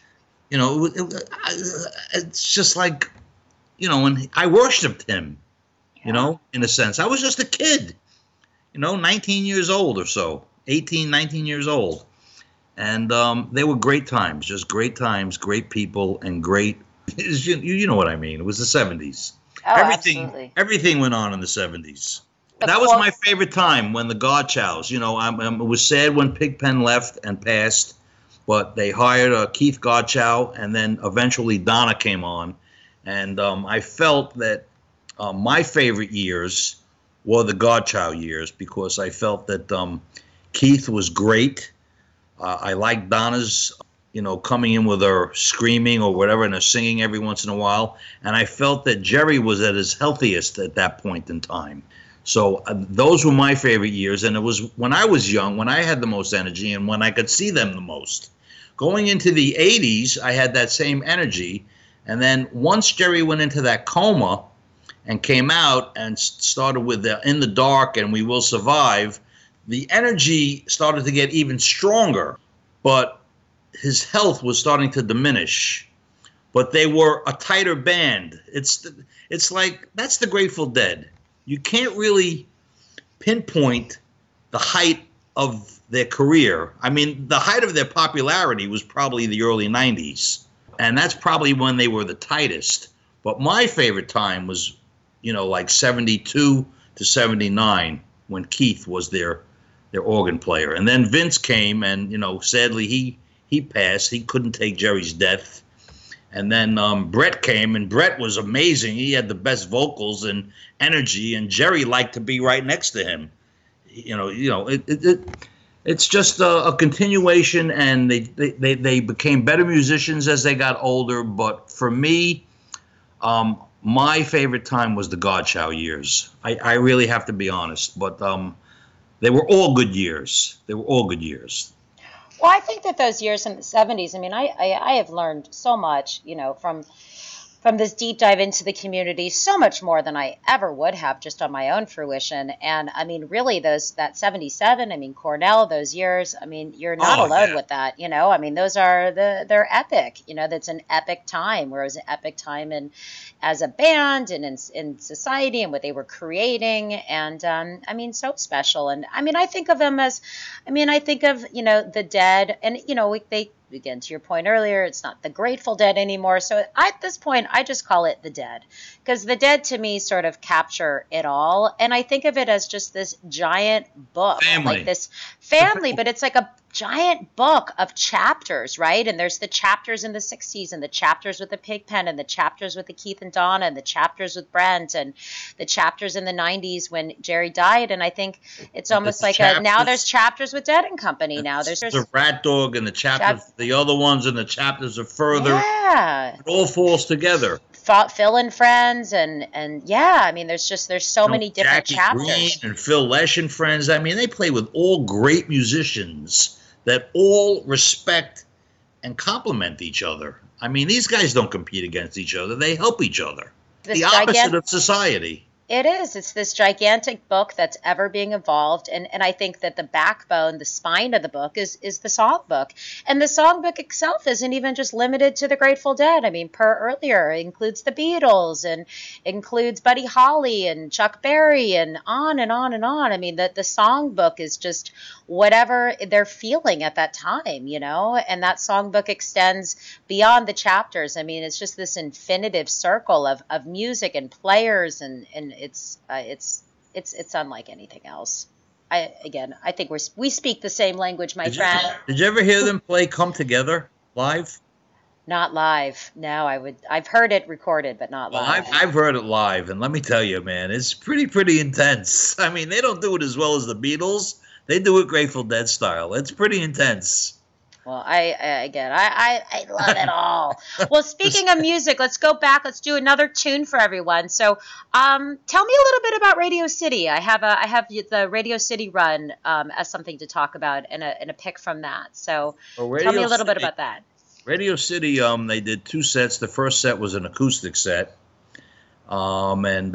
It's just like, and I worshipped him, in a sense. I was just a kid, 19 years old or so, 18, 19 years old. And they were great times, great people, and great. You know what I mean? It was the 70s. Oh, absolutely. Everything went on in the 70s. That was my favorite time when the Godchows. It was sad when Pigpen left and passed, but they hired Keith Godchow, and then eventually Donna came on. And I felt that my favorite years were the Godchow years because I felt that Keith was great. I liked Donna's, coming in with her screaming or whatever and her singing every once in a while. And I felt that Jerry was at his healthiest at that point in time. So those were my favorite years. And it was when I was young, when I had the most energy and when I could see them the most. Going into the 80s, I had that same energy. And then once Jerry went into that coma and came out and started with In the Dark and We Will Survive, the energy started to get even stronger, but his health was starting to diminish. But they were a tighter band. It's like, that's the Grateful Dead. You can't really pinpoint the height of their career. I mean, the height of their popularity was probably the early 90s. And that's probably when they were the tightest. But my favorite time was, 72 to 79 when Keith was their organ player. And then Vince came and, sadly he passed. He couldn't take Jerry's death. And then Brett came, and Brett was amazing. He had the best vocals and energy, and Jerry liked to be right next to him. It's just a continuation, and they became better musicians as they got older. But for me, my favorite time was the Godchow years. I really have to be honest, but they were all good years. Well, I think that those years in the 70s, I mean, I have learned so much, from this deep dive into the community, so much more than I ever would have just on my own fruition. And I mean, really that 77, I mean, Cornell, those years, I mean, you're not alone with that, I mean, those are they're epic, that's an epic time, where it was an epic time as a band and in society and what they were creating. And I mean, so special. And I mean, I think of them as, the Dead, and, again, to your point earlier, it's not the Grateful Dead anymore. So at this point, I just call it the Dead, because the Dead to me sort of capture it all. And I think of it as just this giant book, family. like this family, but it's like a giant book of chapters, right? And there's the chapters in the 60s and the chapters with the Pigpen and the chapters with the Keith and Donna and the chapters with Brent and the chapters in the 90s when Jerry died. And I think it's almost like now there's chapters with Dead and Company. Now there's the Rat Dog and the chapters, the other ones and the chapters are further. Yeah. It all falls together. Phil and Friends and yeah, I mean there's so many different Jackie chapters. Green and Phil Lesh and Friends. I mean, they play with all great musicians that all respect and complement each other. I mean, these guys don't compete against each other. They help each other. The opposite of society. It is. It's this gigantic book that's ever being evolved. And I think that the backbone, the spine of the book is the songbook. And the songbook itself isn't even just limited to the Grateful Dead. I mean, per earlier, it includes the Beatles and includes Buddy Holly and Chuck Berry and on and on and on. I mean, the songbook is just whatever they're feeling at that time, you know, and that songbook extends beyond the chapters. I mean, it's just this infinitive circle of music and players, and it's unlike anything else. I think we speak the same language, my friend. Did you ever hear them play "Come Together" live? Not live. No, I've heard it recorded, but not live. I've heard it live, and let me tell you, man, it's pretty intense. I mean, they don't do it as well as the Beatles. They do it Grateful Dead style. It's pretty intense. Well, I love it all. Well, speaking of music, let's go back. Let's do another tune for everyone. So, tell me a little bit about Radio City. I have the Radio City run as something to talk about and a pick from that. So, tell me a little bit about that. Radio City, they did 2 sets. The first set was an acoustic set, and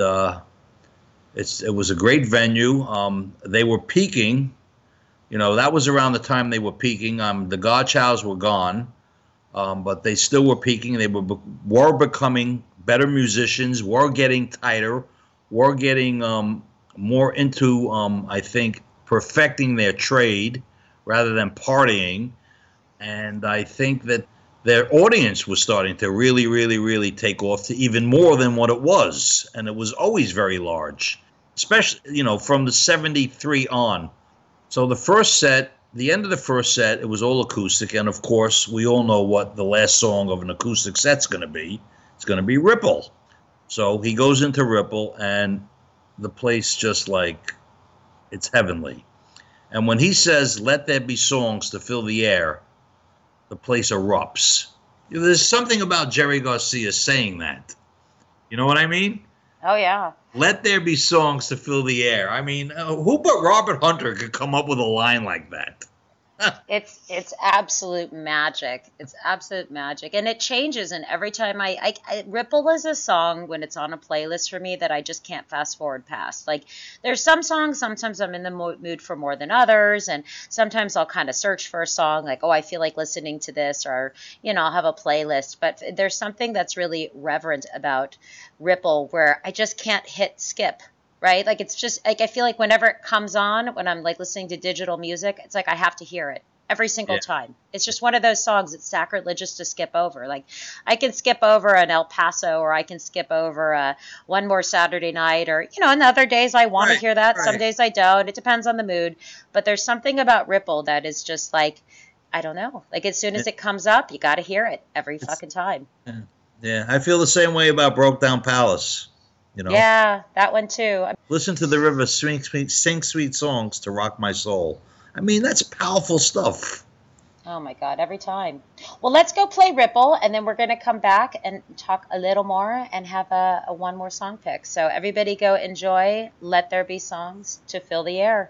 it was a great venue. They were peaking. You know, that was around the time they were peaking. The Godchilds were gone, but they still were peaking. They were becoming better musicians, were getting tighter, were getting more into, I think, perfecting their trade rather than partying. And I think that their audience was starting to really take off to even more than what it was. And it was always very large, especially, you know, from the 73 on. So the end of the first set, it was all acoustic. And, of course, we all know what the last song of an acoustic set's going to be. It's going to be Ripple. So he goes into Ripple, and the place just like, it's heavenly. And when he says, "Let there be songs to fill the air," the place erupts. There's something about Jerry Garcia saying that. You know what I mean? Oh, yeah. Let there be songs to fill the air. I mean, who but Robert Hunter could come up with a line like that? It's absolute magic. It's absolute magic. And it changes. And every time I Ripple is a song when it's on a playlist for me that I just can't fast forward past. Like there's some songs, sometimes I'm in the mood for more than others. And sometimes I'll kind of search for a song like, oh, I feel like listening to this, or, you know, I'll have a playlist. But there's something that's really reverent about Ripple where I just can't hit skip. Right? Like, it's just like, I feel like whenever it comes on, when I'm like listening to digital music, it's like I have to hear it every single time. It's just one of those songs that's sacrilegious to skip over. Like, I can skip over an El Paso, or I can skip over One More Saturday Night, or, you know, and other days I want to hear that. Right. Some days I don't. It depends on the mood. But there's something about Ripple that is just like, I don't know. Like, as soon as it comes up, you got to hear it every fucking time. Yeah, I feel the same way about Broke Down Palace. You know? Yeah, that one too. Listen to the river sing sweet songs to rock my soul. I mean, that's powerful stuff. Oh my God, every time. Well, let's go play Ripple, and then we're going to come back and talk a little more and have a one more song pick. So everybody go enjoy Let There Be Songs to Fill the Air.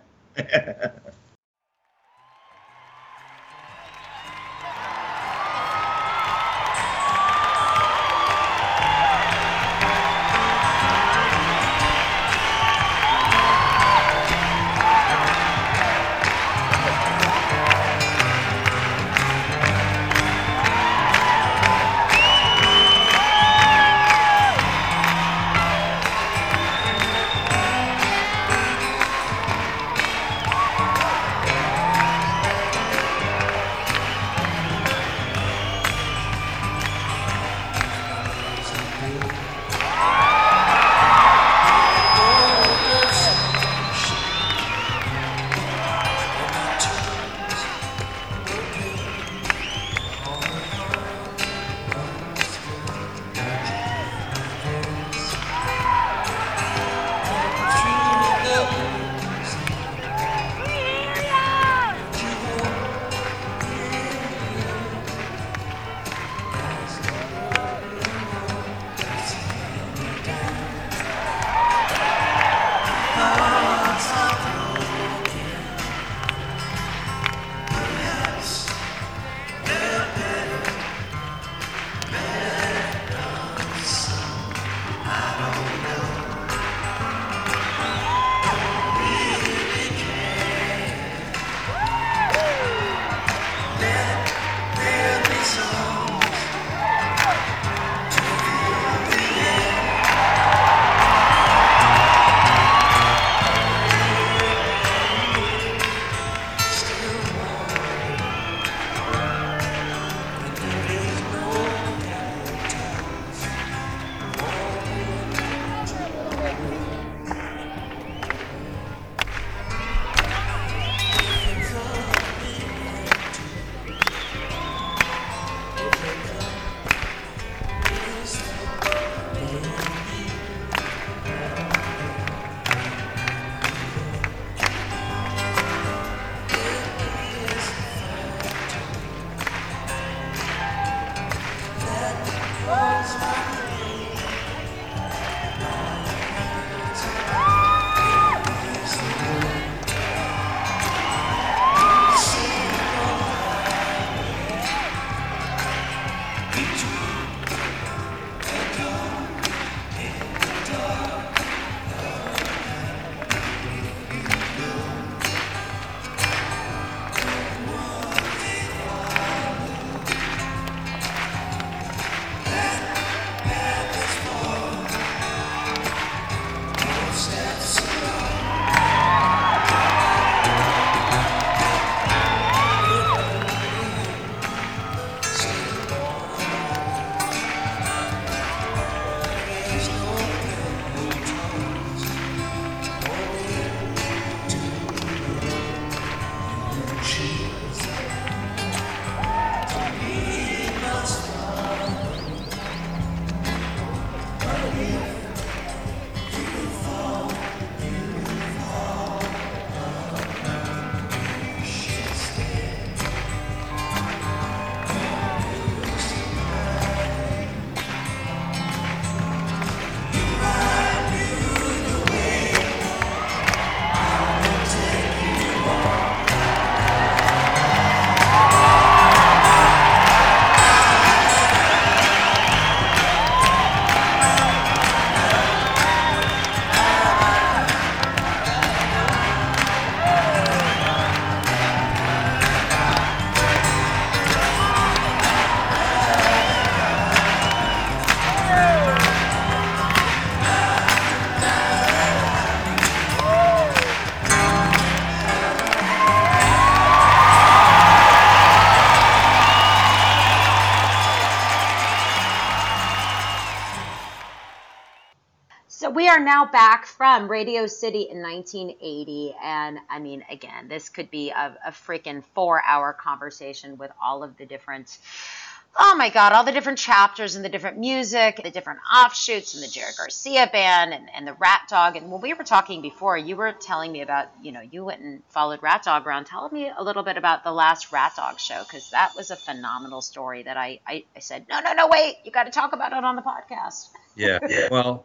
are now back from Radio City in 1980. And I mean, again, this could be a freaking 4-hour conversation with all of the different, oh my God, all the different chapters and the different music, the different offshoots and the Jerry Garcia band and the Rat Dog. And when we were talking before, you were telling me about, you went and followed Rat Dog around. Tell me a little bit about the last Rat Dog show, because that was a phenomenal story that I said, no, wait, you got to talk about it on the podcast. Yeah. Well,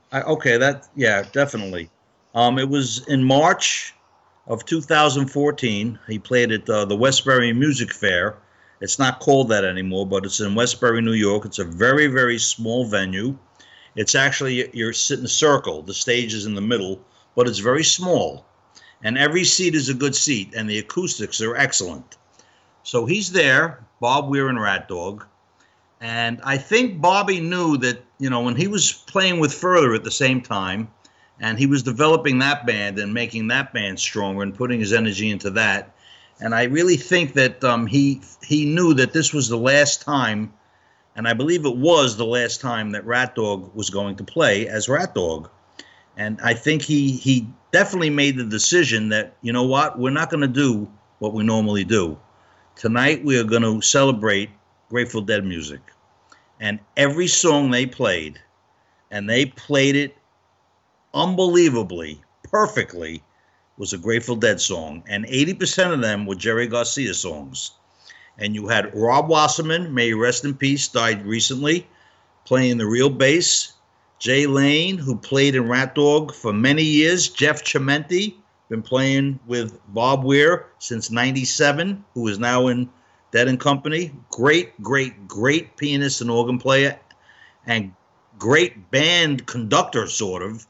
definitely. It was in March of 2014. He played at the Westbury Music Fair. It's not called that anymore, but it's in Westbury, New York. It's a very, very small venue. It's actually, you're sitting in a circle. The stage is in the middle, but it's very small. And every seat is a good seat, and the acoustics are excellent. So he's there, Bob Weir and Rat Dog. And I think Bobby knew that, when he was playing with Further at the same time, and he was developing that band and making that band stronger and putting his energy into that. And I really think that he knew that this was the last time, and I believe it was the last time that Rat Dog was going to play as Rat Dog. And I think he definitely made the decision that, you know what, we're not going to do what we normally do. Tonight we are going to celebrate Grateful Dead music. And every song they played, and they played it unbelievably, perfectly, was a Grateful Dead song, and 80% of them were Jerry Garcia songs. And you had Rob Wasserman, may he rest in peace, died recently, playing the real bass. Jay Lane, who played in Rat Dog for many years. Jeff Chimenti, been playing with Bob Weir since '97, who is now in Dead and Company. Great pianist and organ player, and great band conductor, sort of.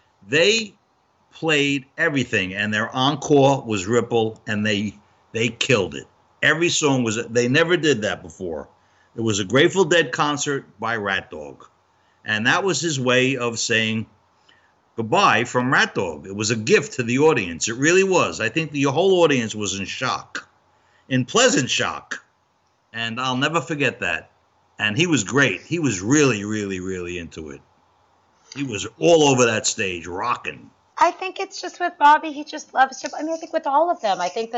They played everything, and their encore was Ripple, and they killed it. Every song was, they never did that before. It was a Grateful Dead concert by Rat Dog, and that was his way of saying goodbye from Rat Dog. It was a gift to the audience. It really was. I think the whole audience was in shock, in pleasant shock, and I'll never forget that. And he was great. He was really, really, really into it. He was all over that stage, rocking. I think it's just with Bobby, he just loves to, I think with all of them, I think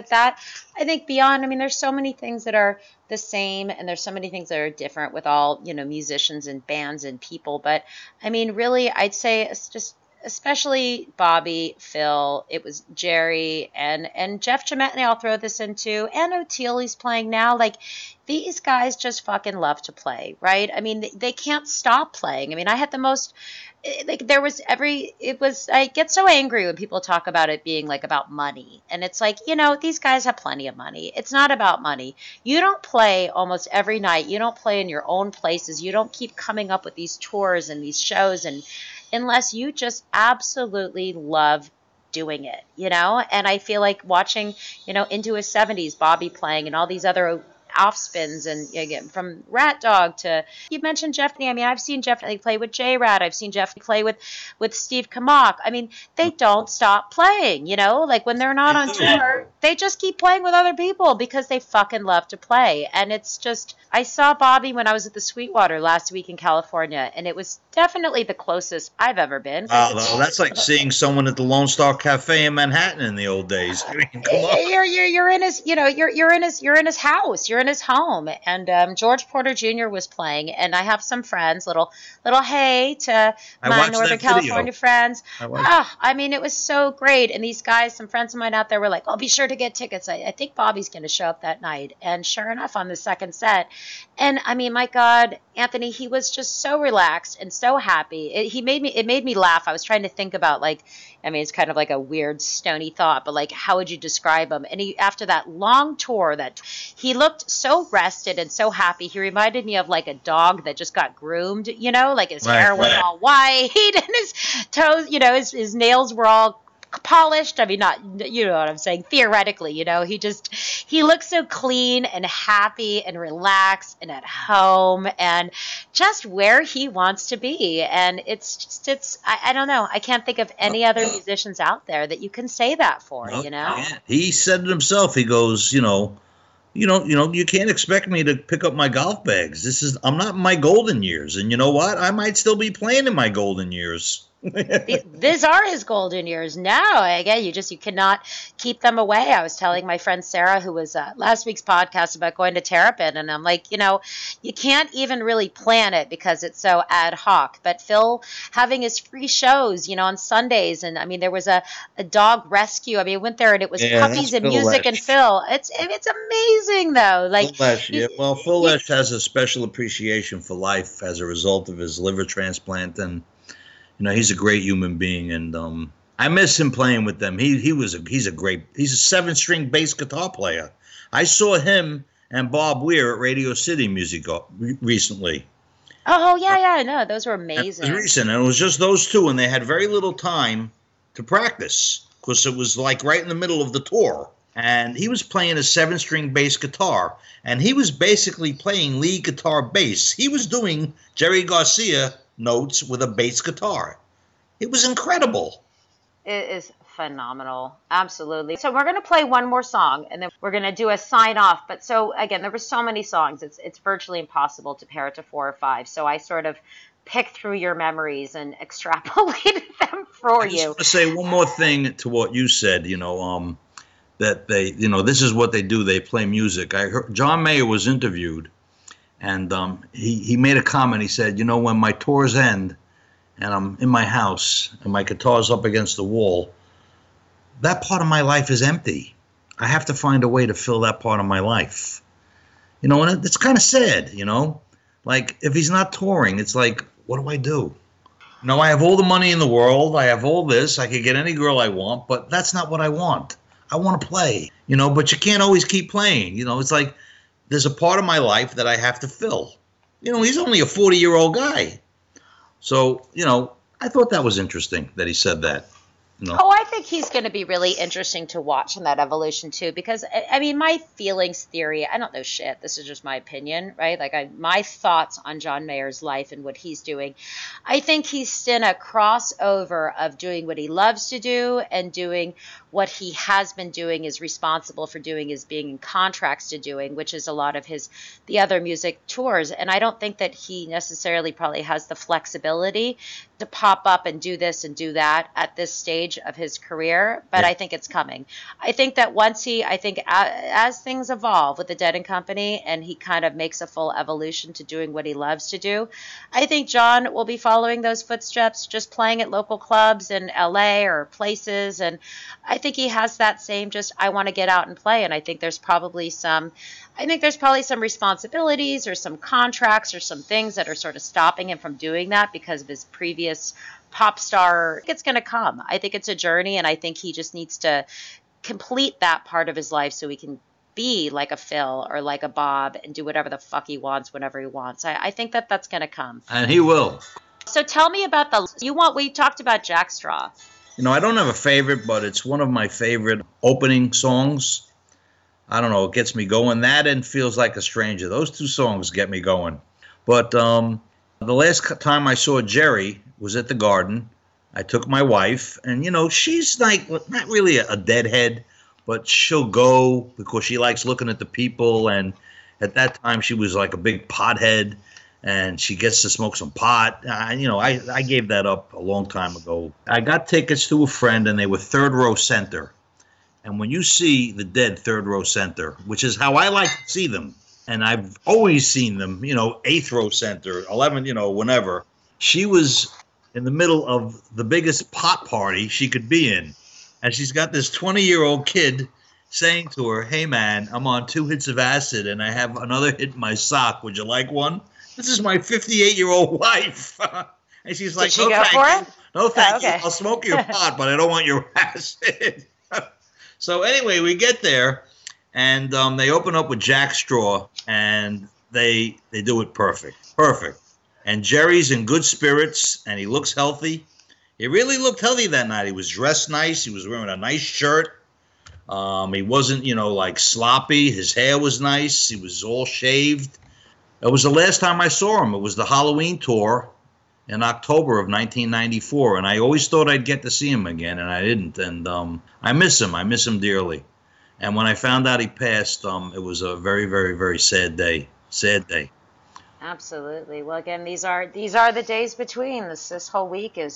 beyond, there's so many things that are the same, and there's so many things that are different with all, musicians and bands and people. But really, I'd say it's just, especially Bobby, Phil, it was Jerry and Jeff Chimenti, I'll throw this in too, and O'Teely's playing now. Like, these guys just fucking love to play, right? They can't stop playing. I had the most, I get so angry when people talk about it being like about money. And it's like, these guys have plenty of money. It's not about money. You don't play almost every night. You don't play in your own places. You don't keep coming up with these tours and these shows, and unless you just absolutely love doing it, And I feel like watching, into his 70s, Bobby playing and all these other off spins, and again from Rat Dog to, you mentioned Jeff. I've seen Jeff play with J Rat. I've seen Jeff play with Steve Kamak. They don't stop playing, like when they're not on tour, they just keep playing with other people because they fucking love to play. And it's just, I saw Bobby when I was at the Sweetwater last week in California, and it was definitely the closest I've ever been. That's like seeing someone at the Lone Star Cafe in Manhattan in the old days. Come on. You're in his, you're in his house. You're in his home, and George Porter Jr. was playing, and I have some friends, little hey to my Northern California friends. It was so great, and these guys, some friends of mine out there were like, "Oh, be sure to get tickets. I think Bobby's going to show up that night." And sure enough, on the second set, and my God, Anthony, he was just so relaxed and so happy. It made me laugh. I was trying to think about it's kind of like a weird stony thought, but how would you describe him? And after that long tour, that he looked so rested and so happy. He reminded me of like a dog that just got groomed, his hair was all white and his toes, his nails were all polished. Not, you know what I'm saying? Theoretically, he looks so clean and happy and relaxed and at home and just where he wants to be. And I don't know. I can't think of any other musicians out there that you can say that for, Yeah. He said it himself. He goes, you can't expect me to pick up my golf bags. I'm not in my golden years. And you know what? I might still be playing in my golden years. These are his golden years. Now, again, you cannot keep them away. I was telling my friend Sarah, who was last week's podcast, about going to Terrapin, and I'm like, you can't even really plan it because it's so ad hoc. But Phil having his free shows, on Sundays, and I mean, there was a dog rescue. I mean, I went there and it was puppies and music and Phil. It's amazing though. Like Phil Lesh, yeah. Well, Phil Lesh has a special appreciation for life as a result of his liver transplant, and he's a great human being, and I miss him playing with them. He's a 7-string bass guitar player. I saw him and Bob Weir at Radio City Music recently. Oh yeah, I know. Those were amazing. It was recent, and it was just those two, and they had very little time to practice because it was like right in the middle of the tour. And he was playing a 7-string bass guitar, and he was basically playing lead guitar bass. He was doing Jerry Garcia notes with a bass guitar. It was incredible. It is phenomenal. Absolutely. So we're going to play one more song, and then we're going to do a sign off. But so again, there were so many songs. It's virtually impossible to pair it to 4 or 5. So I sort of picked through your memories and extrapolated them for you. I just want to say one more thing to what you said, that they, this is what they do. They play music. I heard John Mayer was interviewed, and he made a comment. He said, when my tours end and I'm in my house and my guitar's up against the wall, that part of my life is empty. I have to find a way to fill that part of my life. And it's kind of sad, Like, if he's not touring, it's like, what do I do? I have all the money in the world. I have all this. I could get any girl I want, but that's not what I want. I want to play, but you can't always keep playing. It's like there's a part of my life that I have to fill. He's only a 40-year-old guy. So, I thought that was interesting that he said that. Oh, I think he's going to be really interesting to watch in that evolution too, because I mean, my feelings theory, I don't know shit. This is just my opinion, right? Like my thoughts on John Mayer's life and what he's doing. I think he's in a crossover of doing what he loves to do and doing what he has been doing, is responsible for doing, is being in contracts to doing, which is a lot of the other music tours. And I don't think that he necessarily probably has the flexibility to pop up and do this and do that at this stage of his career, but yeah. I think it's coming. I think that as things evolve with the Dead and Company and he kind of makes a full evolution to doing what he loves to do, I think John will be following those footsteps, just playing at local clubs in LA or places. And I think he has that same I want to get out and play. And I think there's probably some responsibilities or some contracts or some things that are sort of stopping him from doing that because of his previous pop star. I think it's going to come. I think it's a journey, and I think he just needs to complete that part of his life so he can be like a Phil or like a Bob and do whatever the fuck he wants whenever he wants. I think that's going to come. And he will. So tell me about we talked about Jack Straw. I don't have a favorite, but it's one of my favorite opening songs. I don't know, it gets me going. That and Feels Like a Stranger. Those two songs get me going. But the last time I saw Jerry was at the Garden. I took my wife, and, she's like not really a deadhead, but she'll go because she likes looking at the people. And at that time, she was like a big pothead, and she gets to smoke some pot. I gave that up a long time ago. I got tickets to a friend, and they were third row center. And when you see the Dead third row center, which is how I like to see them, and I've always seen them, eighth row center, 11, whenever, she was in the middle of the biggest pot party she could be in. And she's got this 20-year-old kid saying to her, "Hey, man, I'm on 2 hits of acid, and I have another hit in my sock. Would you like one?" This is my 58-year-old wife. And she's like, "Did she go for it? No, thank you. I'll smoke your pot, but I don't want your acid." So anyway, we get there, and they open up with Jack Straw, and they do it perfect. And Jerry's in good spirits, and he looks healthy. He really looked healthy that night. He was dressed nice. He was wearing a nice shirt. He wasn't, like sloppy. His hair was nice. He was all shaved. It was the last time I saw him. It was the Halloween tour in October of 1994, and I always thought I'd get to see him again, and I didn't. And I miss him. I miss him dearly. And when I found out he passed, it was a very, very, very sad day. Sad day. Absolutely. Well, again, these are the days between. This whole week is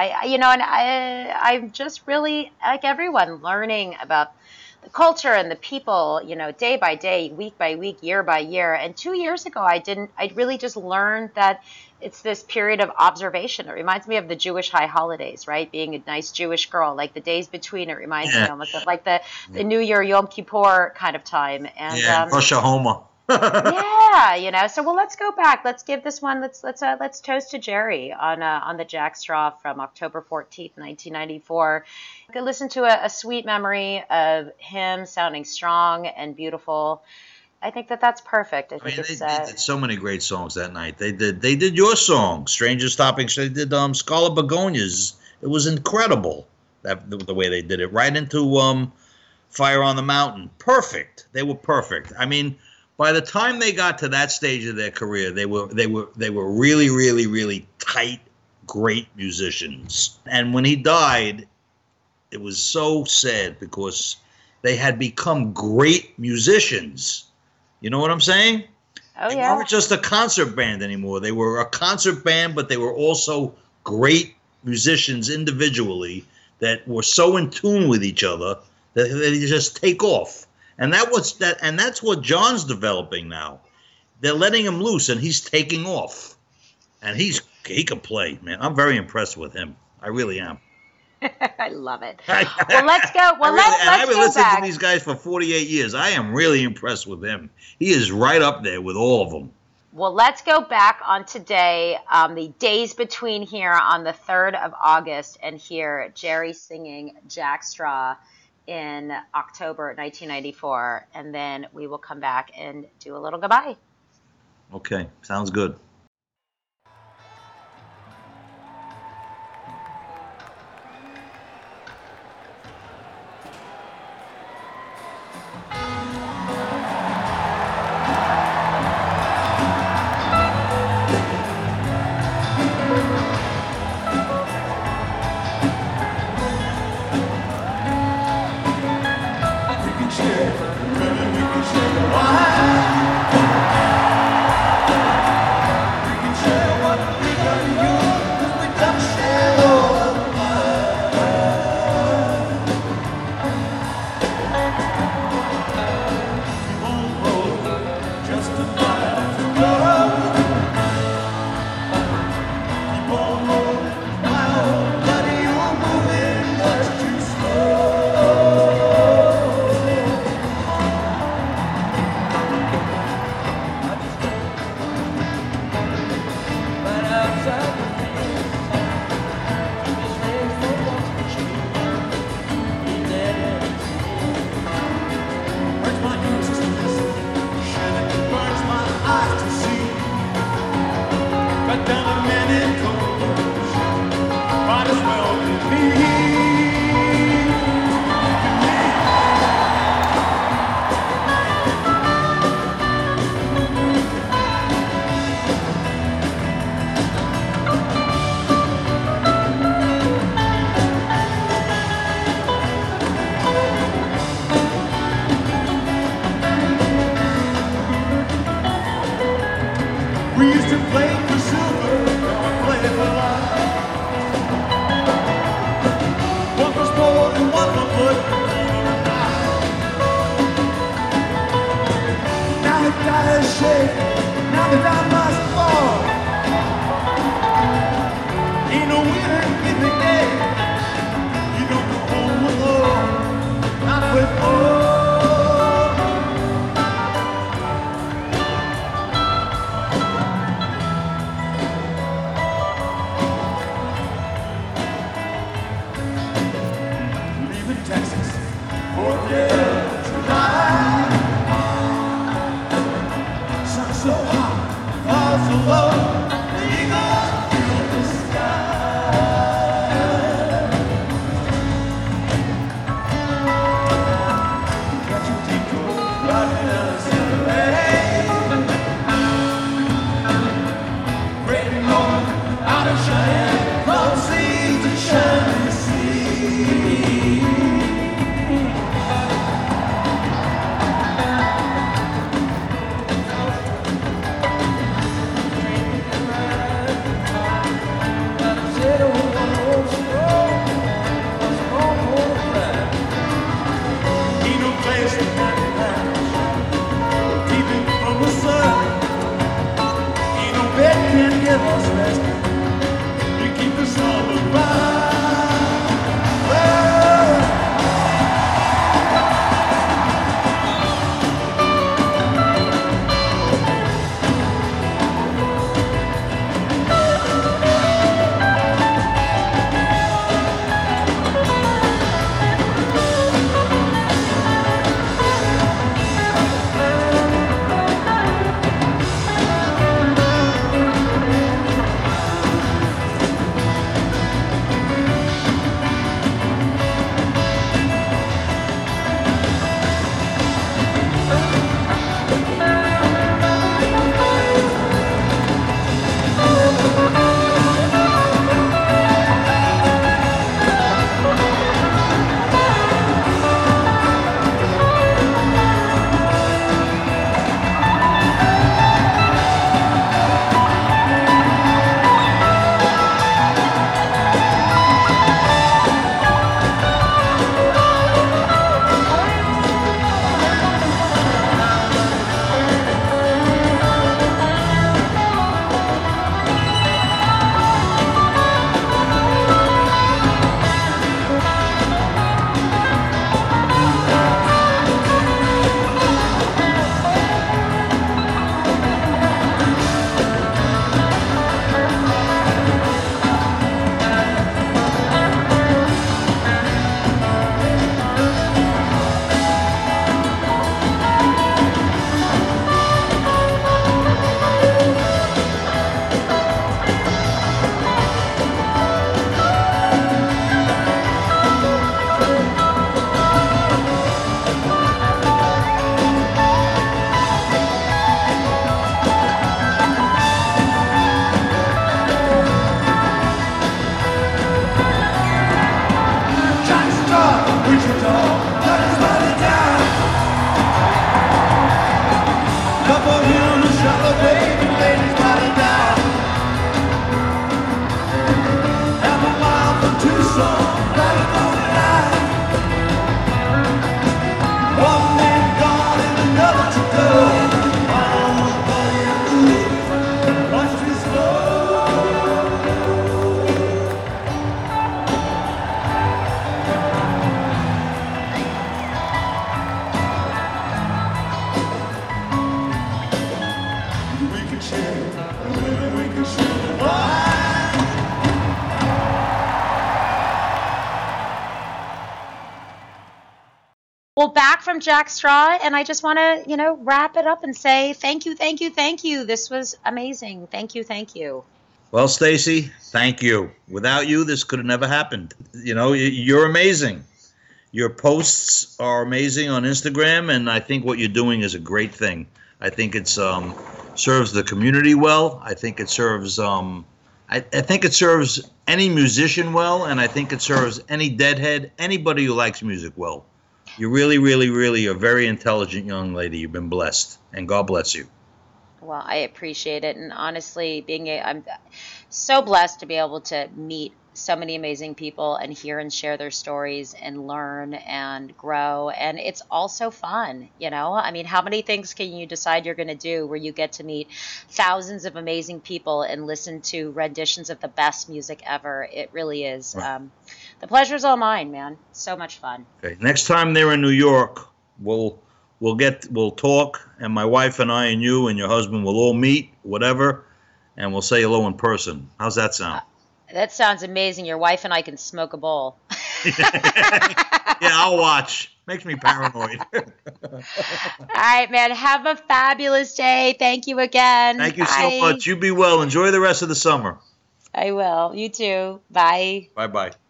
I'm just really like everyone learning about the culture and the people, day by day, week by week, year by year. And 2 years ago, I really just learned that it's this period of observation. It reminds me of the Jewish high holidays, right? Being a nice Jewish girl, like the days between. It reminds me almost of like the New Year, Yom Kippur kind of time. And Rosh Hashanah. yeah. So let's go back. Let's give this one. Let's toast to Jerry on the Jack Straw from October 14th, 1994. You could listen to a sweet memory of him sounding strong and beautiful. I think that's perfect. I think they did so many great songs that night. They did your song, Strangers Stopping. They did Scarlet Begonias. It was incredible the way they did it. Right into Fire on the Mountain. Perfect. They were perfect. I mean, by the time they got to that stage of their career, they were really, really, really tight, great musicians. And when he died, it was so sad because they had become great musicians. You know what I'm saying? Oh, they yeah. weren't just a concert band anymore. They were a concert band, but they were also great musicians individually that were so in tune with each other that they just take off. And that's what John's developing now. They're letting him loose, and he's taking off. And he can play, man. I'm very impressed with him. I really am. I love it. Well, let's go. Well, I've been listening back to these guys for 48 years. I am really impressed with him. He is right up there with all of them. Well, let's go back on today, the days between here on the 3rd of August, and hear Jerry singing Jack Straw in October 1994, and then we will come back and do a little goodbye. Okay, sounds good. Well, back from Jack Straw, and I just want to, wrap it up and say thank you, thank you, thank you. This was amazing. Thank you, thank you. Well, Stacy, thank you. Without you, this could have never happened. You're amazing. Your posts are amazing on Instagram, and I think what you're doing is a great thing. I think it's serves the community well. I think it serves I think it serves any musician well, and I think it serves any deadhead, anybody who likes music well. You're really, really, really a very intelligent young lady. You've been blessed, and God bless you. Well, I appreciate it, and honestly, I'm so blessed to be able to meet so many amazing people and hear and share their stories and learn and grow. And it's also fun, I mean, how many things can you decide you're going to do where you get to meet thousands of amazing people and listen to renditions of the best music ever? It really is. Right. The pleasure's all mine, man. So much fun. Okay. Next time they're in New York, we'll talk, and my wife and I and you and your husband will all meet, whatever, and we'll say hello in person. How's that sound? That sounds amazing. Your wife and I can smoke a bowl. Yeah, I'll watch. Makes me paranoid. All right, man. Have a fabulous day. Thank you again. Thank you so much. You be well. Enjoy the rest of the summer. I will. You too. Bye. Bye-bye.